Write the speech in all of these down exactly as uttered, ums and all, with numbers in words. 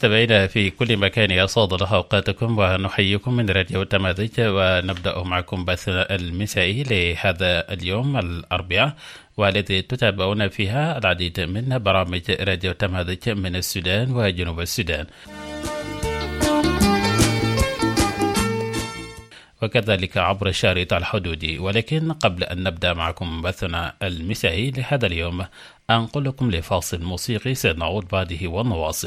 مستمعينا في كل مكان يسعد الله أوقاتكم ونحييكم من راديو تمازيج، ونبدأ معكم بثنا المسائي لهذا اليوم الأربعاء، والذي تتابعون فيها العديد من برامج راديو تمازيج من السودان وجنوب السودان، وكذلك عبر الشريط الحدودي. ولكن قبل أن نبدأ معكم بثنا المسائي لهذا اليوم أنقل لكم لفاصل موسيقي سنعود بعده ونواصل.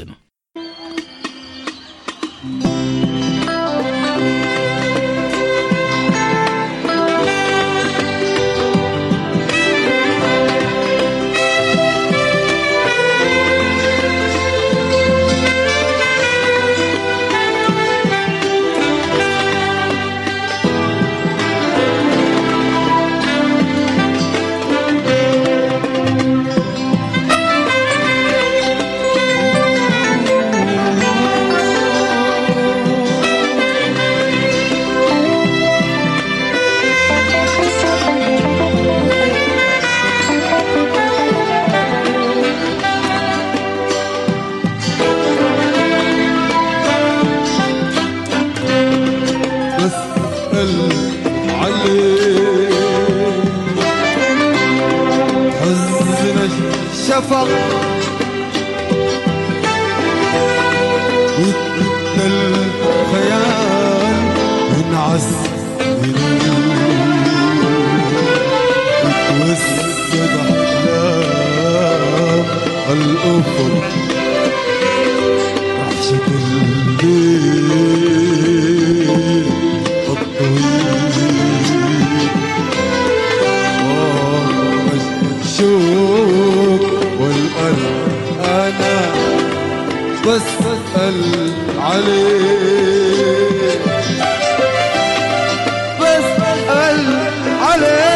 شفق ويتنى الخيال ينعس وتوسد أحلام الأفق رحشة الليل الطويل والشوق والقلب أنا بسأل عليك، بسأل عليك.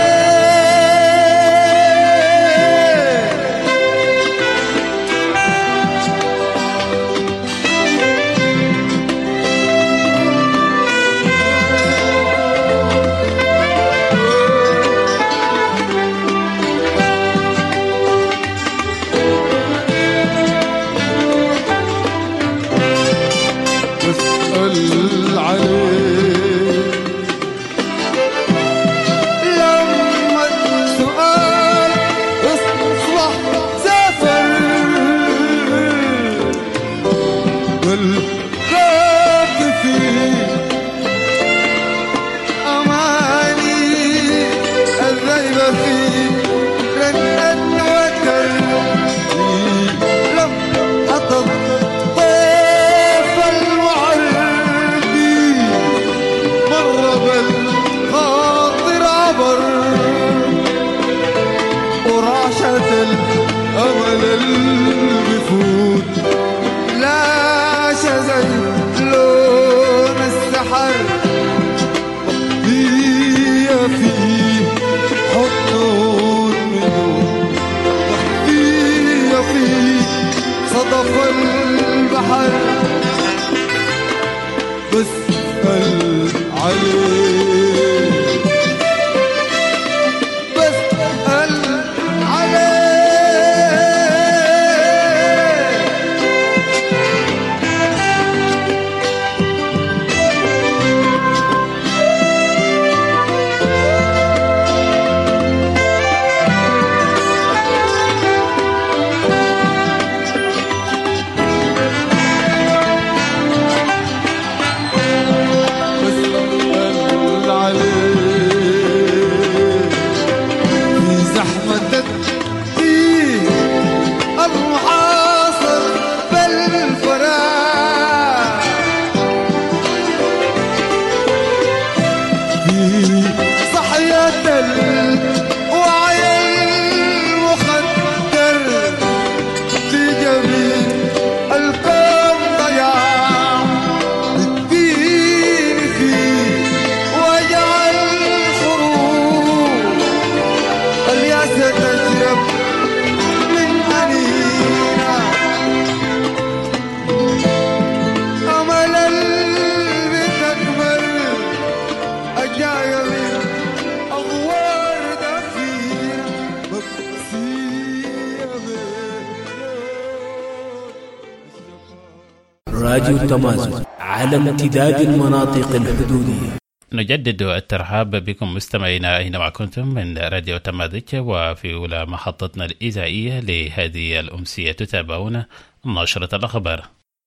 راديو التمازن على امتداد المناطق الحدودية. نجدد الترحاب بكم مستمعينا أينما كنتم من راديو تمازن، وفي أولى محطتنا الإذاعية لهذه الأمسية تتابعون نشرة الأخبار.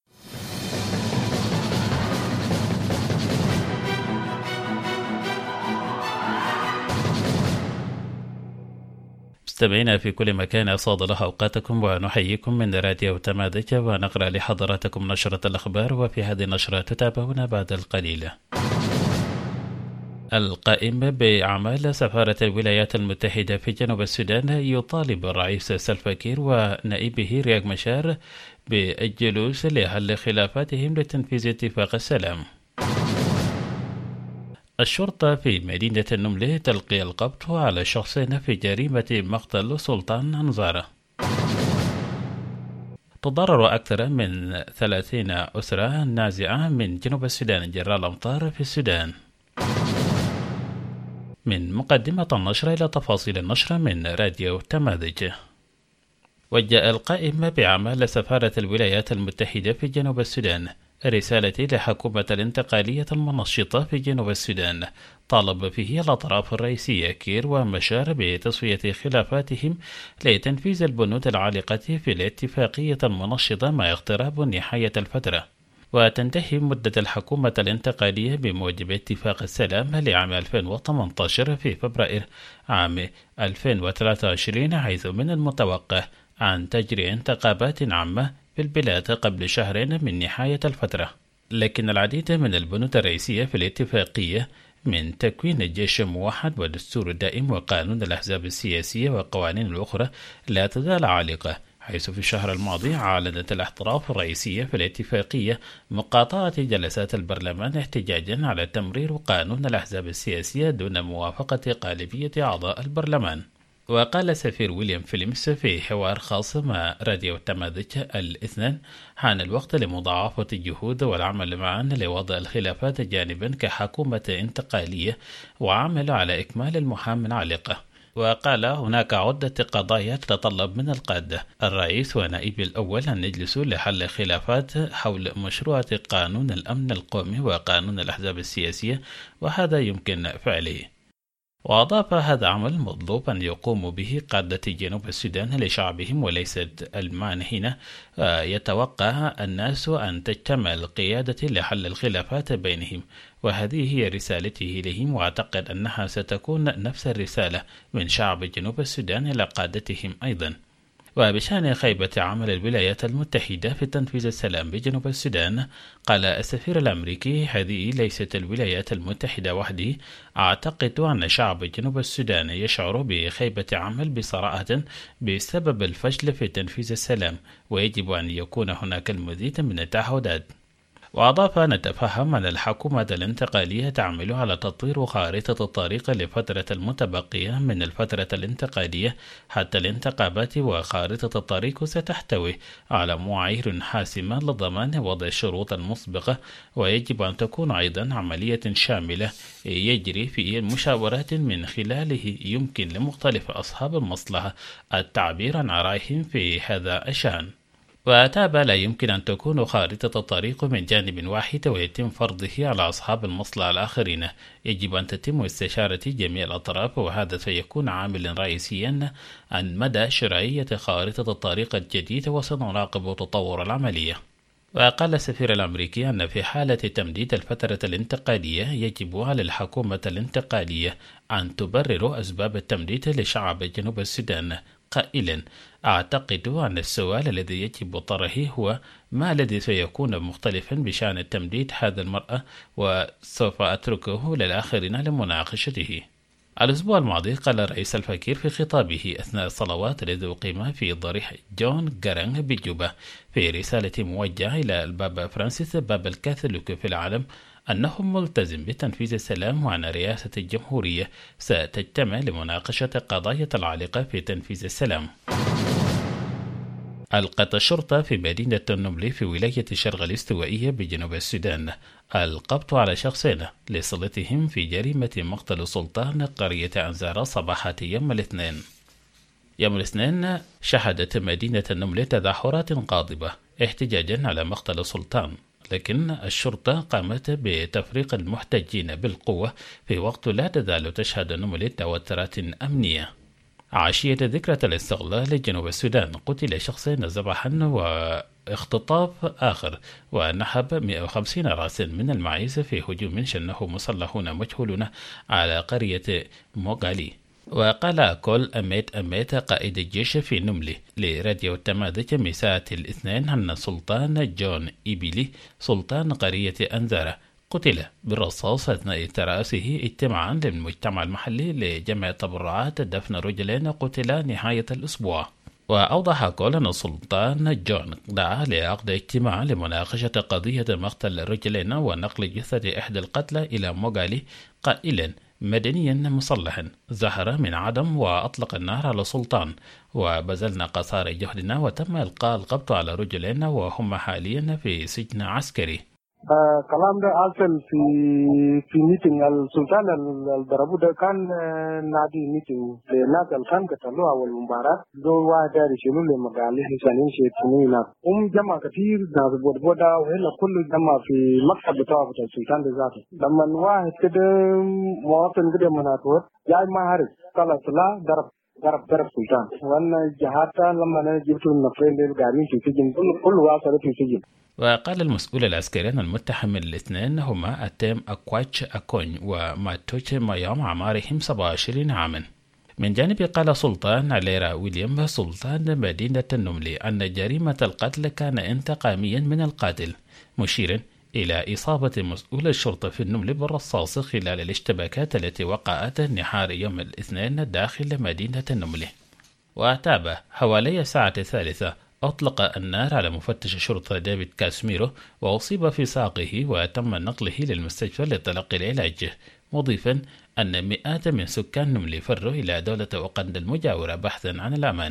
مستمعينا في كل مكان، أسعد الله أوقاتكم ونحييكم من راديو تمازن، ونقرأ لحضراتكم نشرة الأخبار. وفي هذه النشرة تتابعون بعد القليل. القائم بأعمال سفارة الولايات المتحدة في جنوب السودان يطالب الرئيس سلفا كير ونائبه رياك مشار بالجلوس لحل خلافاتهم لتنفيذ اتفاق السلام. الشرطة في مدينة النملة تلقي القبض على شخصين في جريمة مقتل سلطان أنظارة. تضرر أكثر من ثلاثين أسرة نازعة من جنوب السودان جراء الأمطار في السودان. من مقدمة النشرة إلى تفاصيل النشرة من راديو تمازن. وجه القائم بأعمال سفارة الولايات المتحدة في جنوب السودان رسالة لحكومة الانتقالية المنشطة في جنوب السودان، طالب فيه الأطراف الرئيسية كير ومشار بتصفية خلافاتهم لتنفيذ البنود العالقة في الاتفاقية المنشطة مع اقتراب نهاية الفترة، وتنتهي مدة الحكومة الانتقالية بموجب اتفاق السلام لعام ألفين وثمانية عشر في فبراير عام ألفين وثلاثة وعشرين، حيث من المتوقع أن تجري انتخابات عامة في البلاد قبل شهرين من نهاية الفترة. لكن العديد من البنود الرئيسية في الاتفاقية من تكوين الجيش الموحد ودستور الدائم وقانون الأحزاب السياسية وقوانين الأخرى لا تزال عالقة، حيث في الشهر الماضي أعلنت الأطراف الرئيسية في الاتفاقية مقاطعة جلسات البرلمان احتجاجا على تمرير قانون الأحزاب السياسية دون موافقة غالبية أعضاء البرلمان. وقال سفير ويليام فيليمس في حوار خاص مع راديو تمازن الاثنين: حان الوقت لمضاعفة الجهود والعمل معا لوضع الخلافات جانبا كحكومة انتقالية وعمل على إكمال المهام العالقة. وقال: هناك عدة قضايا تتطلب من القادة الرئيس ونائب الأول أن يجلسوا لحل خلافات حول مشروع قانون الأمن القومي وقانون الأحزاب السياسية، وهذا يمكن فعله. وأضاف: هذا عمل مطلوب أن يقوم به قادة جنوب السودان لشعبهم وليست المانحين. يتوقع الناس أن تجتمع القيادة لحل الخلافات بينهم، وهذه هي رسالته لهم، وأعتقد أنها ستكون نفس الرسالة من شعب جنوب السودان إلى قادتهم أيضا. وبشأن خيبة عمل الولايات المتحدة في تنفيذ السلام بجنوب السودان، قال السفير الأمريكي: هذه ليست الولايات المتحدة وحده، أعتقد أن شعب جنوب السودان يشعر بخيبة عمل بصراحة بسبب الفشل في تنفيذ السلام، ويجب أن يكون هناك المزيد من التعهدات. وأضاف: نتفهم أن الحكومة الانتقالية تعمل على تطوير خارطة الطريق لفترة المتبقية من الفترة الانتقالية حتى الانتخابات، وخارطة الطريق ستحتوي على معايير حاسمة لضمان وضع الشروط المسبقة، ويجب أن تكون أيضا عملية شاملة يجري في مشاورات من خلاله يمكن لمختلف أصحاب المصلحة التعبير عن آرائهم في هذا الشأن. وأتابع: لا يمكن أن تكون خارطة الطريق من جانب واحد ويتم فرضه على أصحاب المصلحة الآخرين، يجب أن تتم استشارة جميع الأطراف، وهذا سيكون عاملا رئيسيا عن مدى شرعية خارطة الطريق الجديدة، وسنراقب تطور العملية. وقال السفير الأمريكي أن في حالة تمديد الفترة الانتقالية يجب على الحكومة الانتقالية أن تبرر أسباب التمديد لشعب جنوب السودان، قائلا: أعتقد أن السؤال الذي يجب طرحه هو ما الذي سيكون مختلفا بشأن التمديد هذا المرة، وسوف أتركه للآخرين لمناقشته. الأسبوع الماضي قال الرئيس الفكير في خطابه أثناء الصلوات الذي أقيم في ضريح جون جارانغ بجوبا في رسالة موجهة إلى البابا فرانسيس بابا الكاثوليك في العالم أنه ملتزم بتنفيذ السلام، وأن رئاسة الجمهورية ستجتمع لمناقشة قضايا العالقة في تنفيذ السلام. ألقت الشرطة في مدينة النملة في ولاية الشرق الاستوائية بجنوب السودان القبض على شخصين لصلتهم في جريمة مقتل سلطان قرية أنزارة صباحة يوم الاثنين. يوم الاثنين شهدت مدينة النملة تظاهرات غاضبة احتجاجا على مقتل سلطان، لكن الشرطة قامت بتفريق المحتجين بالقوة في وقت لا تزال تشهد نمل توترات أمنية. عشية ذكرى الاستقلال جنوب السودان قتل شخص ذبحا واختطاف آخر ونحب مئة وخمسين رأسا من المعيز في هجوم شنه مسلحون مجهولون على قرية موغالي. وقال كول أميت أميت قائد الجيش في نملي لراديو التماذج مساء الاثنين أن سلطان جون إيبيلي سلطان قرية أنزارة قتل بالرصاص أثناء ترأسه اجتماعا للمجتمع المحلي لجمع تبرعات دفن رجلين قتلا نهاية الأسبوع. وأوضح كول أن سلطان جون دعا لعقد اجتماع لمناقشة قضية مقتل الرجلين ونقل جثة إحدى القتلى إلى موغالي، قائلا مدنيا مسلحا زهر من عدم وأطلق النار على سلطان، وبذلنا قصارى جهدنا وتم إلقاء القبض على رجلين وهم حاليا في سجن عسكري. آه كلام ده حصل في في ميتنج السلطان الضربو ده كان آه نادي ميتنج لناس اللي كان قتلوها أول مباراة دول واحد داري يشيلوا له مقالي عشان يشيلوا هناك هم جمع كثير ناس بودبودا وهنا كله جمع في مكتب بتاعه بتاع السلطان ده ذاته. لما واحد كده مواطن كده مناطور جاي ما عارف طلع طلع ضرب ضرب ضرب سلطان، وانا جهاتا لما انا جبت النفرين دول قاعدين في السجن كل واحد في السجن. وقال المسؤول العسكريين المتهم الاثنين هما أتيم أكواتش أكوني وماتوش مايام عمارهم سبعة وعشرين عاما. من جانب قال سلطان عليرا ويليام سلطان مدينة النملي أن جريمة القتل كان انتقاميا من القاتل، مشيرا إلى إصابة مسؤول الشرطة في النمل بالرصاص خلال الاشتباكات التي وقعت نهار يوم الاثنين داخل مدينة النمل. وتابع حوالي الساعة الثالثة أطلق النار على مفتش الشرطة ديفيد كاسميرو وأصيب في ساقه وتم نقله للمستشفى لتلقي العلاج، مضيفا أن مئات من سكان نملي فروا إلى دولة أوغندا المجاورة بحثا عن الأمان.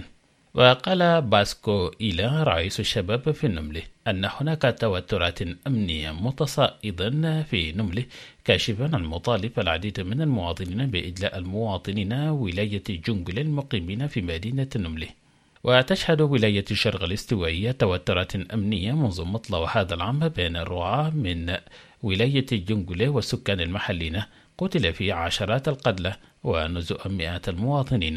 وقال باسكو إيلا رئيس الشباب في النملي أن هناك توترات أمنية متصاعدة في نملي، كاشفا عن مطالب العديد من المواطنين بإجلاء المواطنين ولاية جنجل المقيمين في مدينة النملي. وتشهد ولاية الشرق الاستوائية توترات أمنية منذ مطلع هذا العام بين الرعاة من ولاية جنجل والسكان المحليين، قتل في عشرات القتلى ونزوء مئات المواطنين.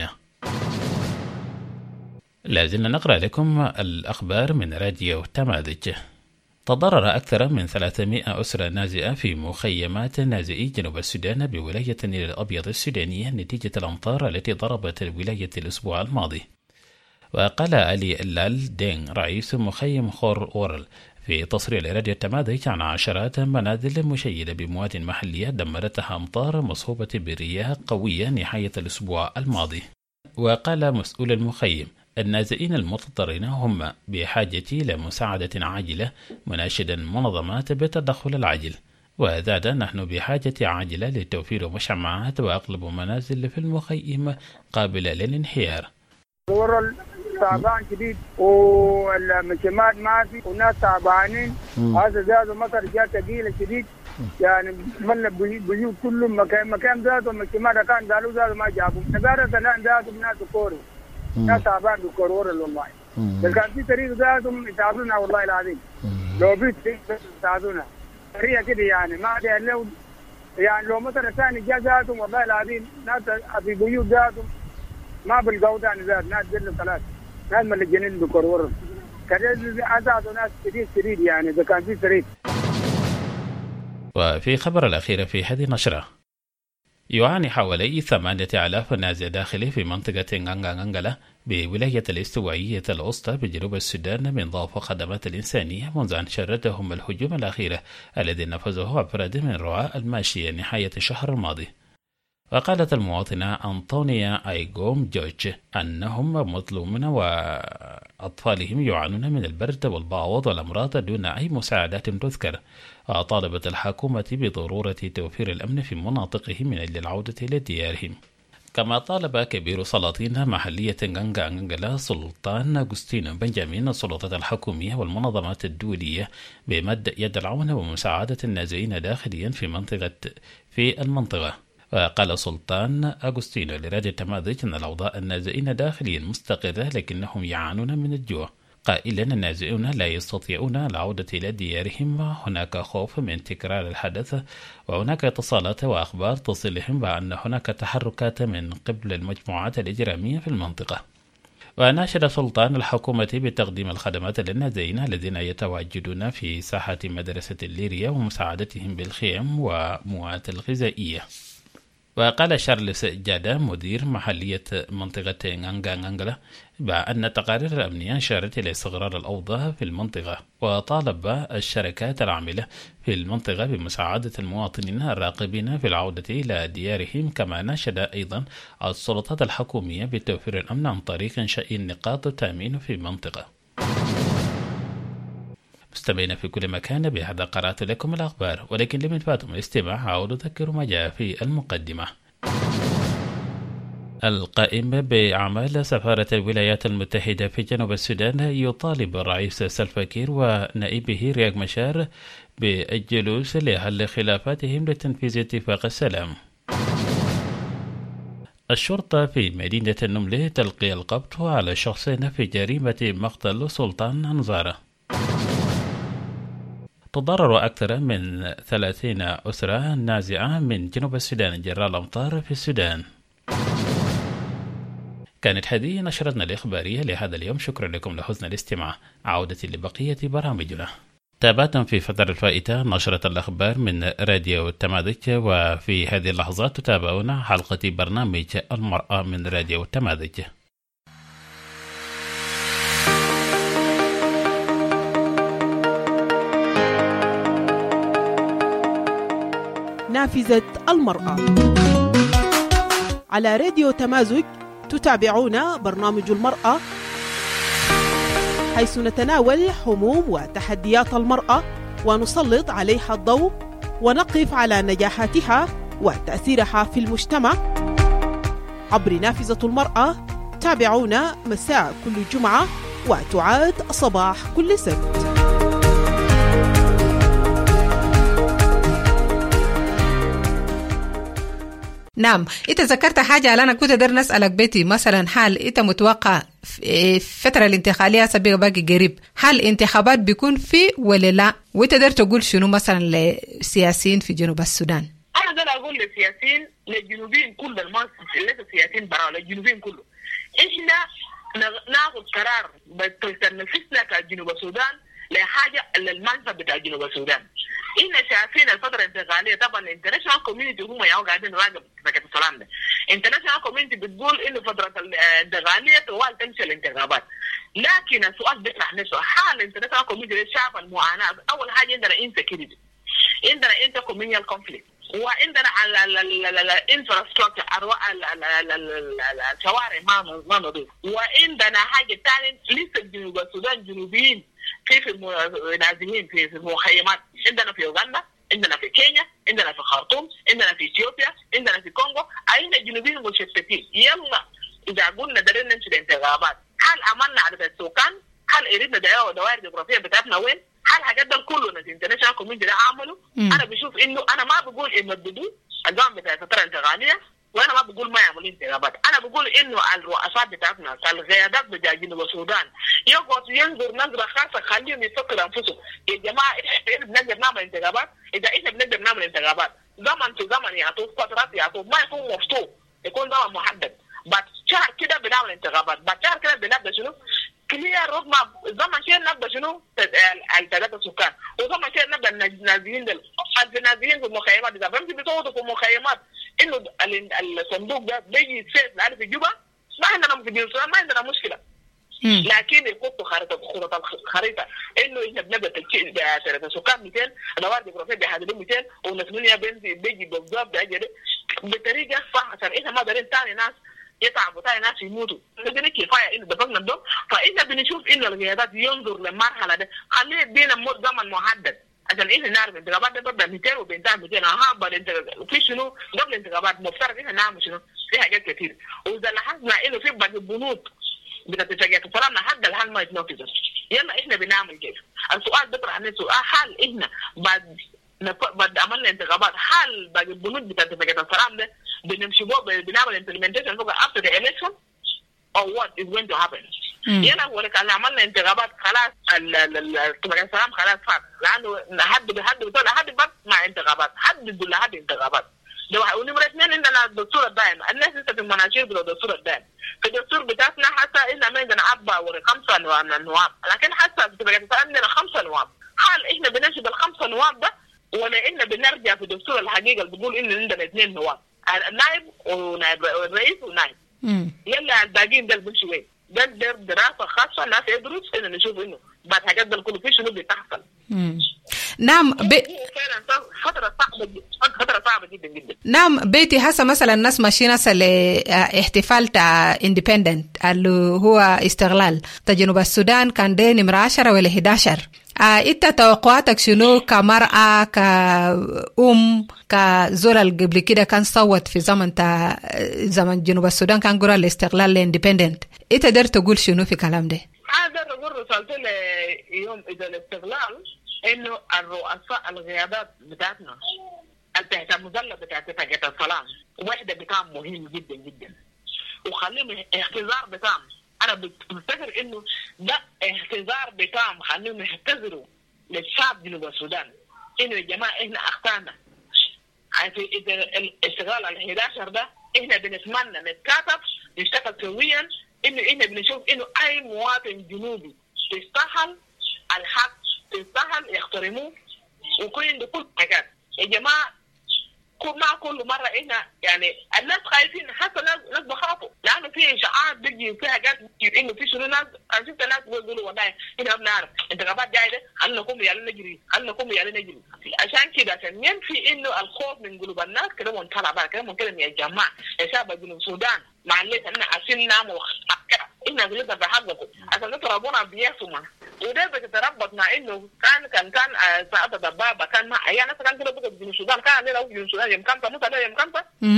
لازلنا نقرأ لكم الأخبار من راديو تماذج. تضرر أكثر من ثلاثمائة أسرة نازئة في مخيمات نازئي جنوب السودان بولاية النيل الأبيض السودانية نتيجة الأمطار التي ضربت الولاية الأسبوع الماضي. وقال علي اللال دين رئيس مخيم خور أورل في تصريح لراديو التماذج عن عشرات منازل مشيدة بمواد محلية دمرتها أمطار مصحوبة برياح قوية نهاية الأسبوع الماضي. وقال مسؤول المخيم النازئين المضطرين هم بحاجة إلى مساعدة عاجلة، مناشدا منظمات بالتدخل العاجل. وزاد نحن بحاجة عاجلة لتوفير مشمعات وأغلب منازل في المخيم قابلة للانهيار. تعبان شديد والمجتمعات ما في والناس تعبانين، هذا زاد مطر جاء ثقيله شديد يعني مل بيوت كلهم مكان مكان ذاته المجتمع كان قالوا ذاته ما جابوا نقارة الان ذاته ناس كوري ناس تعبان بكورور والله. بس كان في طريق ذاتهم يساعدونا والله العظيم، لو في طريق يساعدونا هي كده يعني ما ادري لو يعني لو مطر ثاني جاء ذاتهم والله العظيم ناس في بيوت ذاتهم ما بالقوا ثاني ذات ناس جنوا ثلاث ناس ملجنين بكورور كده عزازوا ناس شديد شديد يعني اذا كان في طريق. وفي خبر الأخير في هذه النشرة، يعاني حوالي ثمانية آلاف نازي داخلي في منطقة نغانغانغلا بولاية الاستوائية الوسطى بجنوب السودان من ضعف الخدمات الإنسانية منذ أن شردهم الهجوم الأخير الذي نفذه أفراد من رعاة الماشية نهاية الشهر الماضي. وقالت المواطنة أنطونيا أيغوم جوج أنهم مظلومون وأطفالهم يعانون من البرد والبعوض والأمراض دون أي مساعدات تذكر. وطالبت الحكومة بضرورة توفير الأمن في مناطقهم من أجل العودة إلى ديارهم. كما طالب كبير سلاطين محلية نغانغانغلا سلطان أغسطين بنجامين السلطات الحكومية والمنظمات الدولية بمد يد العون ومساعدة النازئين داخليا في منطقة في المنطقة. وقال سلطان أغسطين لراديو التماذج أن الأوضاع النازئين داخليا مستقرة لكنهم يعانون من الجوع، قائلا النازحون لا يستطيعون العودة إلى ديارهم، هناك خوف من تكرار الحدث، وهناك اتصالات وأخبار تصلهم بأن هناك تحركات من قبل المجموعات الإجرامية في المنطقة. وناشد سلطان الحكومة بتقديم الخدمات للنازحين الذين يتواجدون في ساحة مدرسة الليريا ومساعدتهم بالخيم ومواد الغذائية. وقال شارلز جادا مدير محلية منطقة نانغانغلا بأن التقارير الأمنية أشارت إلى استقرار الأوضاع في المنطقة، وطالب الشركات العاملة في المنطقة بمساعدة المواطنين الراغبين في العودة إلى ديارهم. كما ناشد أيضا السلطات الحكومية بتوفير الأمن عن طريق إنشاء نقاط التأمين في المنطقة. مستمعين في كل مكان، بهذا قرأت لكم الأخبار، ولكن لمن فاتم الاستماع أعود أذكر ما جاء في المقدمة. القائم بأعمال سفارة الولايات المتحدة في جنوب السودان يطالب الرئيس سلفا كير ونائبه رياك مشار بالجلوس لحل خلافاتهم لتنفيذ اتفاق السلام. الشرطة في مدينة النملة تلقي القبض على شخصين في جريمة مقتل سلطان أنظارة. تضرر أكثر من ثلاثين أسرة نازعة من جنوب السودان جراء الأمطار في السودان. كانت هذه نشرتنا الإخبارية لهذا اليوم، شكرا لكم لحسن الاستماع. عودة لبقية برامجنا. تابعتم في فترة الفائتة نشرة الأخبار من راديو التماذج، وفي هذه اللحظات تتابعون حلقة برنامج المرأة من راديو التماذج. نافذة المرأة على راديو تمازج. تتابعون برنامج المرأة، حيث نتناول هموم وتحديات المرأة ونسلط عليها الضوء ونقف على نجاحاتها وتأثيرها في المجتمع عبر نافذة المرأة. تابعونا مساء كل جمعة وتعاد صباح كل سبت. نعم، انت ذكرت حاجة أنا كنت أقدر نسألك بيتي، مثلا حال انت متوقع فترة الانتقالية سبق باقي قريب، هل انتخابات بيكون في ولا لا؟ وتقدر تقول شنو مثلا للسياسيين في جنوب السودان؟ أنا أقدر أقول للسياسيين للجنوبيين كل الماس اللي السياسيين برا للجنوبيين كله، إحنا ناخذ قرار بتنفسنا كجنوب السودان لحاجة للمنفعة بتاع جنوب السودان. إحنا شايفين الفترة الانتقالية طبعا الانترناشونال كوميونتي هم ياو قاعدين نراقب اتفاقية السلام ده. الانترناشونال كوميونتي بتقول إنه فترة الانتقالية طوال تمشي الانتخابات. لكن السؤال بيطرح نفسه، حال الانترناشونال كوميونتي شاف المعاناة. أول حاجة عندنا انسكيورتي، عندنا انتركوميونيال كونفليكت، وعندنا على الانفراستراكشر الشوارع ما ما نضيف، وعندنا حاجة ثانية لسه جنوب السودان جنوبيين كيف نازلين في المخيمات. عندنا في أوغندا، عندنا في كينيا، عندنا في خرطوم، عندنا في إثيوبيا، عندنا في كونغو، أين الجنوبيين مشتتين. يلا إذا قلنا درينا نمشي الانتخابات، هل عملنا عدد السكان؟ هل أريدنا دوائر جغرافية بتاعتنا وين؟ هل حاجات ده كله ناس انترناشونال كوميونتي ده عملوا؟ أنا بشوف إنه أنا ما بقول إنه بدو الزمن بتاع الفترة الانتقالية، وأنا ما بقول ما يعملوا انتخابات. أنا بقول إنه الرؤساء بتاعتنا القيادات بتاع جنوب السودان يقعد ينظر نظرة خاصة، خليهم يفكروا أنفسهم يا جماعة إحنا بنقدر نعمل انتخابات. إذا إحنا بنقدر نعمل انتخابات زمن في زمن يعطوه فترات يعطوه ما يكون مفتوح، يكون زمن محدد. بعد شهر كده بنعمل انتخابات، بعد شهر كده بنبدأ شنو؟ كلير رود ماب. زمن شيء نبدأ شنو؟ الثلاثة السكان، وزمن شيء نبدأ النازلين دل النازلين في المخيمات. إذا بمشي بتوضوا في المخيمات إنه الصندوق ده بيجي يسير لعرف الجوبة، ما عندنا مشكلة، ما عندنا مشكلة. لكن يحطوا خريطة خريطة خريطة إنه إحنا بنبدأ تلشيء ثلاثة سكان مئتين، دوائر جغرافية بيحددوا مئتين، ونسميها بنزي بيجي بالضبط بأجل بطريقة صح عشان إحنا ما دارين تاني ناس يتعبوا تاني ناس يموتوا. لكن كفاية إنه دفعنا الدم، فإحنا بنشوف إنه القيادات ينظر للمرحلة ده، خليه بينا زمن محدد عشان إحنا نعرف الانتخابات ده ببدأ مئتين وبينتهي مئتين. أها بعد في شنو قبل الانتخابات مفترض إحنا نعمل شنو؟ في حاجات كتير. وإذا لاحظنا إنه في بعض البنود بتتفاجئ فلان حد الحال ما يتنفذ، يلا إحنا بنعمل كيف؟ السؤال بيطرح نفسه، هل إحنا بعد بعد عملنا انتخابات هل بعد البنود بتتفاجئ السلام ده بنمشي بو بنعمل implementation فوق after the election or what is going to happen؟ يلا هو اللي عملنا انتخابات خلاص اتفاقية السلام خلاص فات لانه حد بحد بتقول حد بس مع انتخابات حد بيقول لحد انتخابات ده واحد ونمرة اثنين عندنا الدستور الدائم الناس لسه في المناشير بلو الدستور الدائم في الدستور بتاعتنا حتى إلا ما عندنا أربعة ولا خمسة نواب لكن حتى في اتفاقية عندنا خمسة نواب هل إحنا بنمشي بالخمسة نواب ده ولا إحنا بنرجع في الدستور الحقيقة اللي بيقول إن عندنا اثنين نواب النائب ونائب الرئيس ونائب يلا الباقيين ده بنمشي وين ده دراسة خاصة الناس يدرس إنه نشوف إنه بعد حاجات ده كله في شنو بتحصل. نعم ب... فعلا فترة صعبة فترة صعبة جدا جدا. نعم بيتي هسه مثلا الناس ماشيين هسه لاحتفال تاع اندبندنت اللي هو استغلال تا جنوب السودان كان ده نمرة عشرة ولا إحدى عشر. آه انت توقعاتك شنو كمرأة كأم كزول اللي قبل كده كان صوت في زمن تا زمن جنوب السودان كان قرر الاستغلال لاندبندنت انت قدر تقول شنو في كلام ده؟ هذا الرجل رسالته يوم إذا الاستغلال إنه الرؤساء القيادات بتاعتنا تحت المظلة بتاعت اتفاقية السلام واحدة بتاعهم مهم جدا جدا وخليهم احتضار بتاعهم أنا بفتكر إنه ده احتضار بتاعهم خليهم يحتضروا للشعب جنوب السودان إنه يا جماعة إحنا أخطأنا في الاستغلال الحادي عشر ده إحنا بنتمنى نتكاتف نشتغل سويا إنه إحنا بنشوف إنه أي مواطن جنوبي تستاهل الحق تستاهل يحترموه ويكون عنده كل حاجات يا جماعة كل ما كل مرة إحنا يعني الناس خايفين حتى ناس ناس بخافوا لأنه في إشاعات بيجي في حاجات إنه في شنو ناس أنا شفت ناس بيقولوا والله إحنا بنعرف انتخابات جاية خلنا نقوم يلا نجري خلنا نقوم يلا نجري عشان كده عشان ينفي إنه الخوف من قلوب الناس كده منطلع بقى كده ممكن يا جماعة يا شعب جنوب السودان معلش إحنا عشان نعمل إحنا غلطنا في حقكم عشان نتربونا بيسمع وده بتتربط مع إنه كان كان كان سعد دبابة كان مع أيام ناس كان كده بقى في جنوب السودان كان عندنا في جنوب السودان يوم كان تموت عليه يوم كان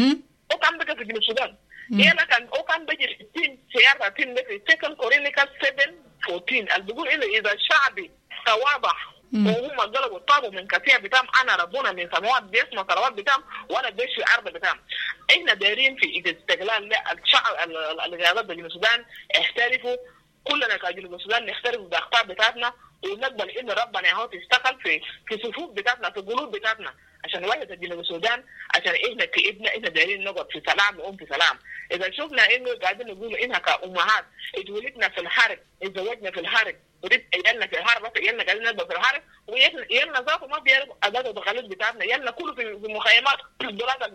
أو كان بقى في جنوب السودان يلا كان أو كان بيجي ستين سيارة تين في سكن كورينيكا سبعة فورتين اللي بيقول إنه إذا شعبي تواضع وهم قالوا طابوا من كثير بتاعهم أنا ربنا من سماوات بيسمع ثروات بتاعهم وأنا بيش في أرض بتاعهم إحنا دايرين في استغلال الشعب القيادات بجنوب السودان احترفوا كلنا كجنوب السودان نحترف بالأخطاء بتاعتنا ونقبل إن ربنا يهو تشتغل في في صفوف بتاعتنا في قلوب بتاعتنا عشان وحدة جنوب السودان عشان إحنا كابنا إحنا دايرين نقعد في سلام ونقوم في سلام إذا شفنا إنه قاعدين نقول إنها كأمهات اتولدنا في الحرب اتزوجنا في الحرب ورد يلنا في الحرب بس يلنا قاعدين نقعد في الحرب ويلنا ذاته ما بيعرف أداة التقاليد بتاعتنا يلنا كله في المخيمات الدراسة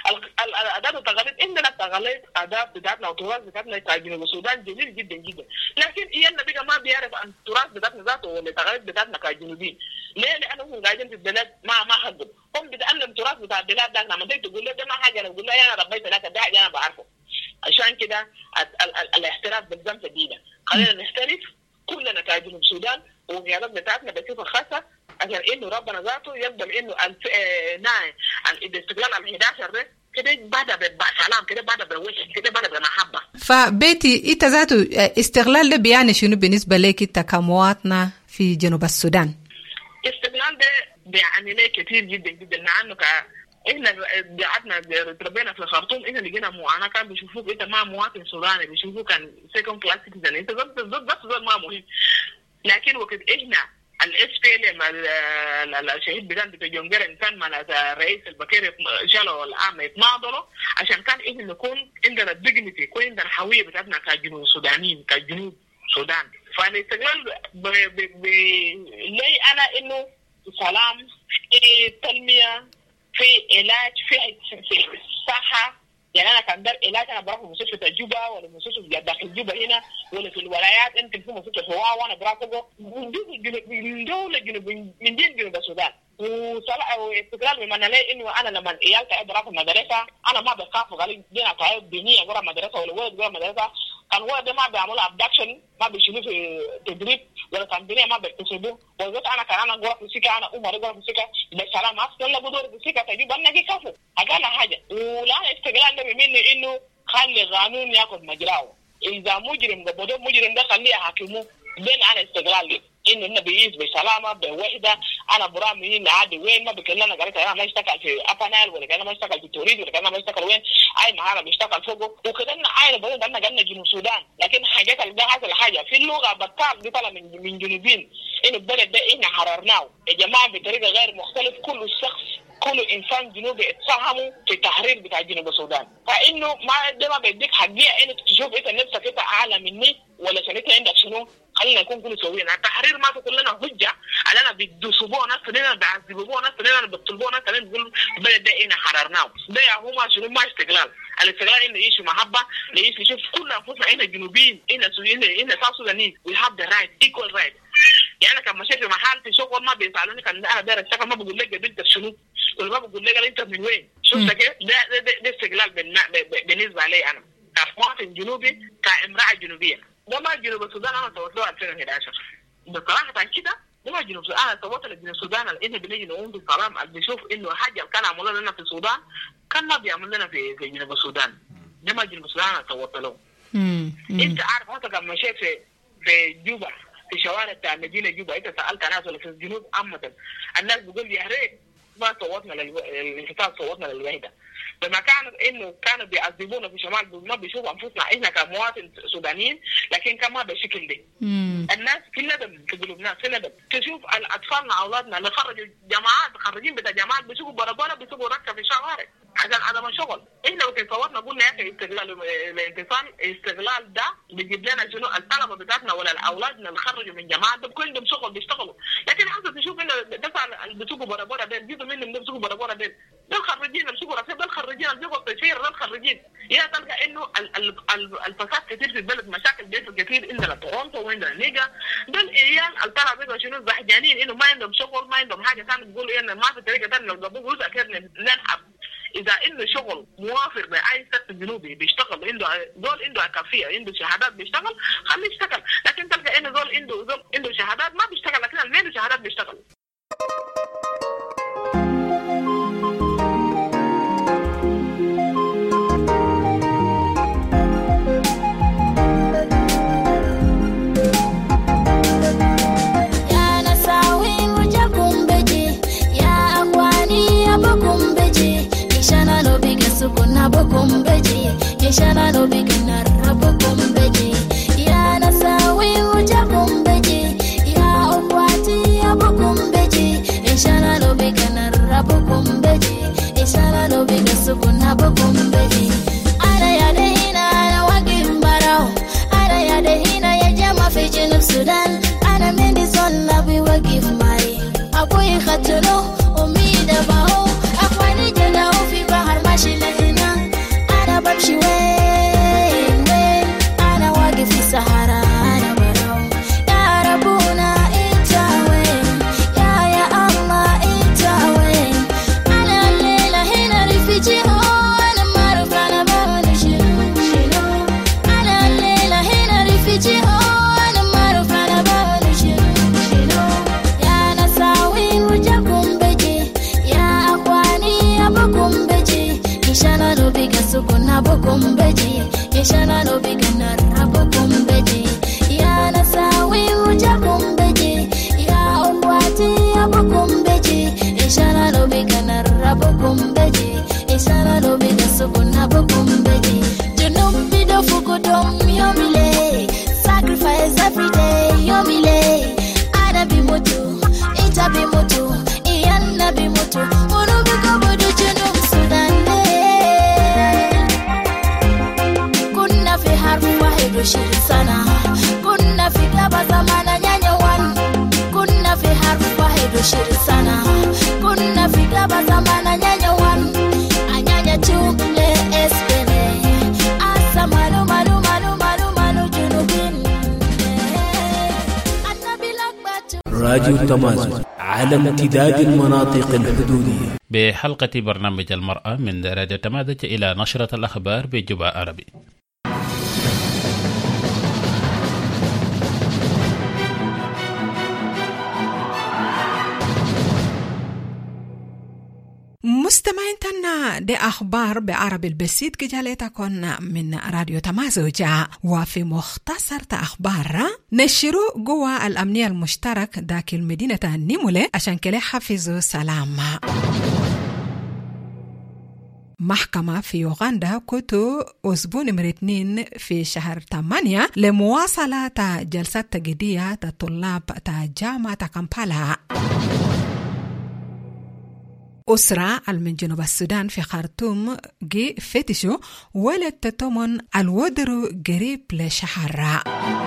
الأداة التقاليد إننا التقاليد أداة بتاعتنا والتراث بتاعتنا كجنوب السودان جميل جدا جدا لكن يلنا بقى ما بيعرف عن التراث بتاعتنا ذاته ولا التقاليد بتاعتنا كجنوبيين ليه؟ لأنهم قاعدين في البلاد ما ما حقهم هم بيتعلم التراث بتاع البلاد ده لما تيجي تقول له ده ما حاجة أنا بقول له أنا ربيت لك ده حاجة أنا بعرفه عشان كده الاحتراف بالذم جديدة خلينا نحترف كلنا كجنوب السودان والقيادات بتاعتنا بصفة خاصة عشان إنه ربنا ذاته يقبل إنه ناي عن الاستقلال الحادي عشر ده كده بعد بسلام كده بعد بوش كده بعد بمحبة. فبيتي إنت ذاته استغلال ده بيعني شنو بالنسبة لك إنت كمواطنة في جنوب السودان؟ استغلال ده بيعني ليه كتير جدا جدا لأنه ك إحنا قعدنا تربينا في الخرطوم إحنا لقينا معاناة كان بيشوفوك إنت ما مواطن سوداني بيشوفوك كان سيكون كلاس سيتيزن إنت ضد ضد بس ضد ما مهم لكن وقت إحنا الاس بي ال الشهيد بتاعنا بتجونجر كان مع الرئيس البكير شالوا العام يتناضلوا عشان كان إحنا نكون عندنا الديجنيتي يكون عندنا الهوية بتاعتنا كجنوب سودانيين كجنوب السودان فالاستغلال لي أنا إنه سلام في تنمية في علاج في في صحة يعني أنا كان در علاج أنا بروح مستشفى الجوبة ولا مستشفى داخل الجوبة هنا ولا في الولايات أنت في مستشفى هوا وأنا براكبه من دولة جنوب من دين جنوب السودان وصلاة واستقلال بمعنى ليه إنه أنا لما عيال تعب راح المدرسة أنا ما بخاف وقالي دينا تعب بنية جرا مدرسة ولا ولد جرا مدرسة كان ولد ما بيعملوا أبدكشن ما بيشيلوه في تدريب ولا كان بنية ما بيكتسبوه وزات أنا كان أنا جرا في سكة أنا أمور جرا في سكة بسلام ما أصلا بدور في سكة تجيب أنا كي كفو أجانا حاجة ولا استقلال ده بمعنى إنه خلي قانون يأخذ مجراه إذا مجرم قبضه مجرم ده خليه حاكمه بين أنا استقلال لي انه انه بيعيش بسلامه بوحده. انا برامي هنا عادي وين ما بكلمنا انا قريت انا ما اشتغل في ابانال ولا كان ما اشتغل في توريد ولا كان ما اشتغل وين اي معانا بيشتغل فوقه وكده عايز بدل ان قلنا جنوب السودان. لكن حاجات ده هذا الحاجه في اللغه بطال دي طالع من من جنوبين انه البلد ده احنا حررناه يا جماعه بطريقه غير مختلف. كل شخص كل انسان جنوبي اتساهموا في التحرير بتاع جنوب السودان. فانه ما ده ما بيديك حقيقه انك تشوف انت نفسك انت اعلى مني ولا شنو انت عندك شنو. خلينا نكون كل سويين. التحرير ما تقول لنا حجه علينا بيدسبونا ناس لنا بيعذبونا ناس لنا بيطلبونا ناس لنا بيقول البلد ده احنا حررناه. ده هو شنو ما استقلال. الاستقلال انه يعيش محبه نعيش نشوف كل انفسنا احنا جنوبيين احنا سوريين احنا ساوث سودانيين we have the right equal right. يعني كان مشيت في محل في شغل ما بيسالوني كان انا داير اشتغل ما بقول لك بنتك شنو ولا ما بقول لك انت من وين. شفت كيف ده ده, ده استقلال بالنسبه لي انا كمواطن جنوبي كامراه جنوبيه. ده ما جنوب السودان انا توصلوا ألفين وأحد عشر بصراحه عن كده. ده ما جنوب السودان انا توصل لجنوب السودان لان بنيجي نقوم بالسلام بنشوف انه حاجه كان عملوا لنا في السودان كان ما بيعمل لنا في في جنوب السودان. ده ما جنوب السودان انا توصلوا. انت عارف انت كان مشيت في في جوبا في شوارع بتاع مدينه جوبا انت سالت ناس ولا في الجنوب عامه الناس بيقول يا ريت ما صوتنا للانتصار صوتنا للوحده. بما كان انه كانوا بيعذبونا في شمال ما بيشوفوا انفسنا احنا كمواطن سودانيين لكن كمان بالشكل ده. الناس في ندم في قلوبنا في ندم تشوف الاطفالنا اولادنا اللي خرجوا جماعات خريجين بتاع جامعات بيسوقوا بربوره بيسوقوا ركه في الشوارع عشان عدم الشغل. احنا لو صورنا قلنا يا اخي استغلال الانتصار استغلال ده بيجيب لنا شنو الطلبه بتاعتنا ولا الاولادنا اللي خرجوا من جامعات ده بكل عندهم شغل بيشتغلوا. لكن حتى تشوف انه ده اللي بيسوقوا بربوره ده جزء منهم بيسوقوا بربوره ده ده الخريجين اللي بيسوقوا ركب ده الخريجين اللي بيسوقوا التشهير ده الخريجين. يا تلقى انه الفساد كثير في البلد مشاكل بيحصل كثير عندنا تورونتو وعندنا نيجا. ده العيال الطلبه بيبقوا شنو زحجانين انه ما عندهم شغل ما عندهم حاجه ثانيه بيقولوا انه ما في طريقه ثانيه لو جابوا جزء كثير نلعب. اذا انه شغل موافق باي سقف جنوبي بيشتغل عنده دول عنده كافيه عنده شهادات بيشتغل خليه يشتغل. لكن تلقى انه دول عنده دول عنده شهادات ما بيشتغل لكن اللي عنده شهادات بيشتغل. Sukuna bokum beji, yeshana no bigana rabokum beji. Ya nasawi ujakum beji, ya okwati abokum beji, yeshana no bigana rabokum beji, yeshana no biga sukuna bokum beji. Ara ya dehina na wagimbarao, ara ya dehina ya jama fi Junub Sudan. Ana mendi son na bi wagif mai, akoy khatuno umida bao, akwani jana fi bahar mashi. بمشي وين وين أنا واقف في الصحراء أنا براو يا ربنا أنت وين يا يا الله أنت وين. أنا الليلة هنا رفيجي أنا ما أعرف أنا بعمل شنو شنو. أنا الليلة هنا رفيجي أنا ما أعرف أنا بعمل شنو شنو. يا نساوين وجهكم بجي يا أخواني أبوكم بجي إشانا لو بيجا سكون أبوكم بجي إشانا لو بيجا نار أبوكم بجي يا نساوي وجهكم بجي يا أخواتي أبوكم بجي إشانا لو بيجا نار أبوكم بجي إشانا لو بيجا سكون أبوكم بجي. جنوب بيدو فوكودوم يومي لي sacrifice every day يومي لي. أنا بيموتو إنت بيموتو إيانا بيموتو ونوبيكو بدو جنوب السودان. شير سنة كنا في قبل زمان نيانيا وان كنا في حرف واحد وشير سنة كنا في قبل زمان نيانيا وان نيانيا تو لإسبري أسا مالو مالو مالو مالو مالو جنوبين. راديو تمازن عالم امتداد المناطق الحدودية. بحلقة برنامج المرأة من راديو تمازن إلى نشرة الأخبار بجوبا عربي. مستمع مستمعين تنا دي أخبار بعربي البسيط كجالتكم من راديو تمازوجة. وفي مختصر أخبار نشروا جوا الأمنية المشترك داك المدينة نيمولي عشان كده حفظوا سلام. محكمة في يوغندا كتو أسبوع نمرة اثنين في شهر ثمانية لمواصلة جلسات تجديدية طلاب جامعة كامبالا. أسرة من جنوب السودان في خرطوم جي فتشوا ولد تتمن الودر قريب لشهر.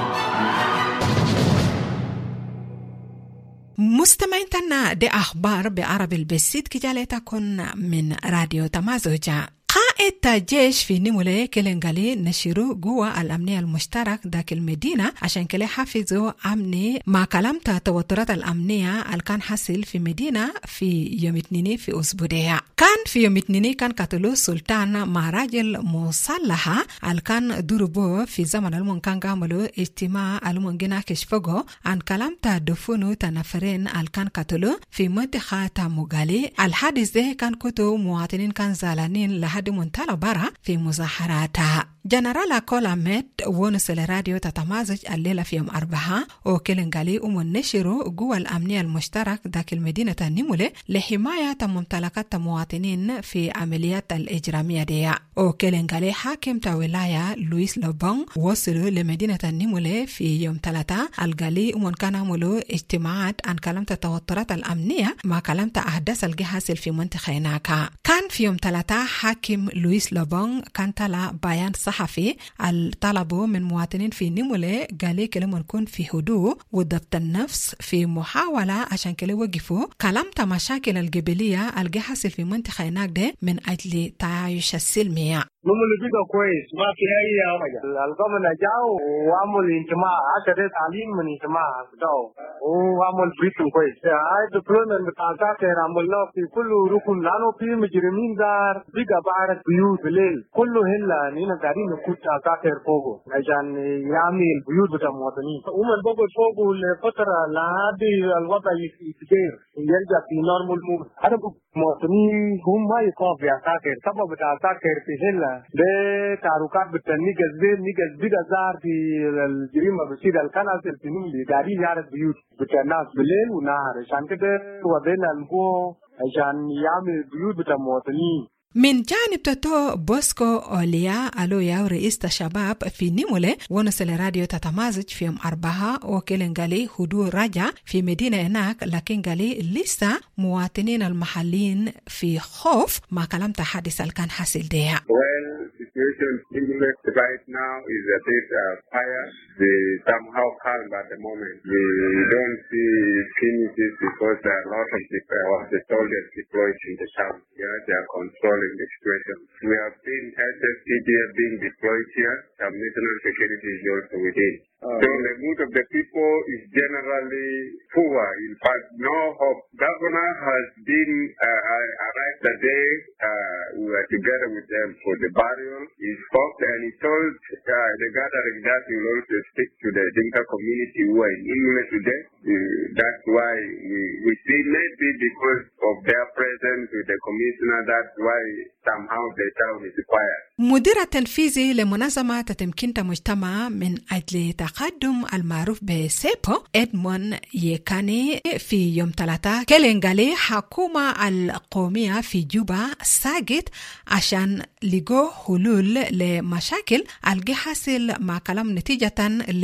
مستمعين تنا دي أخبار بعربي البسيط كجالتكن من راديو تمازوجة. قائد جيش في نيمولي كيلنغالي نشروا جوا الأمنية المشترك داك المدينة عشان كده حافظوا أمني ما كلمت توترات الأمنية اللي كان حصل في مدينة في يوم اثنين في أسبوعها. كان في يوم اثنين كان قتلوا سلطان مع راجل مصلحة اللي كان ضربوه في زمن المون كان عملوا اجتماع المون جنا كشفوه عن كلمت دفنوا تنفرين اللي كان قتلوا في منطقة موغالي. الحادث ده كان كتو مواطنين كان زعلانين لحد منتلا برا في مظاهراتها. جنرال كولا ميت ونس الراديو تتمازج الليلة في يوم أربعة وكيلنغالي ومنشروا جوا الأمنية المشترك ذاك المدينة نيمولي لحماية ممتلكات المواطنين في عمليات الإجرامية دي. وكيلنغالي حاكم ولاية لويس لوبون وصلوا لمدينة نيمولي في يوم ثلاثة الغالي ومن كان عملوا اجتماعات عن كلمة التوترات الأمنية مع كلمة أحداث الجهاز في منطقة هناك. كان في يوم ثلاثة حاكم لويس لوبون كان طلع بيان صحفي الطلبوا من مواطنين في نيمولي قالي كلمة نكون في هدوء وضبط النفس في محاولة عشان كده وقفوا كلمت مشاكل القبلية الجهاز في منطقة هناك ده من أجل تعايش السلمية. نمو بيقى كويس ما في أي حاجة. القوم جاوا وعملوا اجتماع عشرة تعليم من اجتماع جاوا وعمل بريتم كويس. هاي دبلومن بتاع ساكر عملناه في كل ركن لأنه في مجرمين دار بيقى بعرف بيوت بالليل كله هلا نينا قاعدين نكون ساكر فوقه عشان يعمل البيوت بتاع المواطنين. ومن بقول فوقه لفترة لحد الوضع يتغير يرجع في نورمال مود. هذا المواطنين هم ما يقاف يا ساكر سبب بتاع ساكر في هلا ده تعرقات بالتنيجز بين نيجز بيدا زار في الجريمة بسيطة الكناس الفنولي قاعدين يعرف بيوت بتناس بالليل ونهار عشان كده وضعنا نقوه عشان يعمل بيوت بتاع مواطنين. من جانب تتو بوسكو أوليا ألويا رئيس الشباب في نيمولي ونسل راديو تتمازج في يوم أربعة وكيلنغالي هدوء رجع في مدينة هناك لكن قالي لسه مواطنين المحلين في خوف ما كلام تحدث الكان حاصل ديها. Well, situation in right now is a bit uh, fire. They somehow calm at the moment. We don't see finishes because there are a lot of the, uh, the soldiers deployed in the town. Yeah, they are controlling the situation. We have seen S S T D F being deployed here. Some national security is also within. Uh, so the mood of the people is generally poor. In fact, no hope. Governor has been uh, arrived the day uh, we were together with them for the burial. He spoke and he told uh, the gathering that he will also speak to the Dinka community who are in English today. Uh, that's why we, we see maybe because of their presence with the commissioner, that's why somehow the town is quiet. مدير التنفيذي لمنظمة تمكين المجتمع من أجل تقدم المعروف بسيبو إدمون يكاني في يوم ثلاثة كيلنغالي حكومة القومية في جوبا ساقط عشان لقوا حلول لمشاكل الجي حاصل مع كلام نتيجة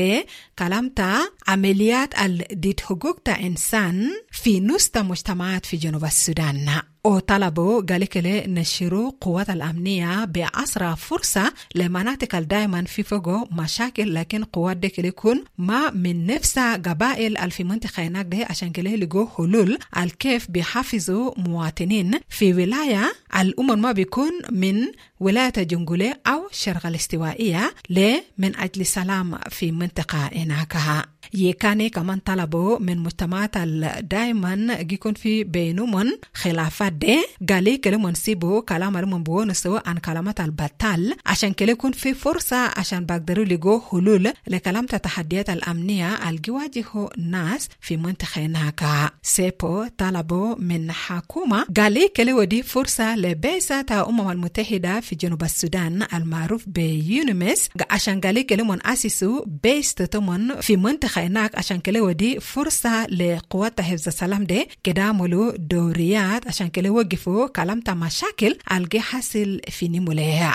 لكلام تا عمليات الديت حقوق تا إنسان في نص مجتمعات في جنوب السودان. وطلبوا قالك لي نشروا قوات الأمنية بأسرع فرصة لمناطق دائما في فوقه مشاكل لكن قوات ديك يكون ما من نفس قبائل في منطقة هناك ده عشان كده لقوا حلول الكيف بيحافظوا مواطنين في ولاية الأمم ما بيكون من ولاية جنجولة أو شرق الاستوائية ليه من أجل سلام في منطقة إناكها. يكاني كمان طلبوا من مجتمعات دائما يكون في بينهم خلافات دي قالي كلمون سيبو كلام المون بونسو عن كلامات البطال عشان كله يكون في فرصة عشان بقدروا لقوا حلول لكلام التحديات الأمنية الجواجه الناس في منطقة هناك. سيبو طلبوا من حكومة قالي كله ودي فرصة لبعثة الأمم المتحدة في جنوب السودان المعروف بيونمس عشان قالي كلمون أسسوا بيس تتمن في منطقة هناك عشان كله ودي فرصة لقوات حفظ السلام دي كده عملوا دوريات عشان كله وقفوا كلام مشاكل الجي حاصل في نمولها.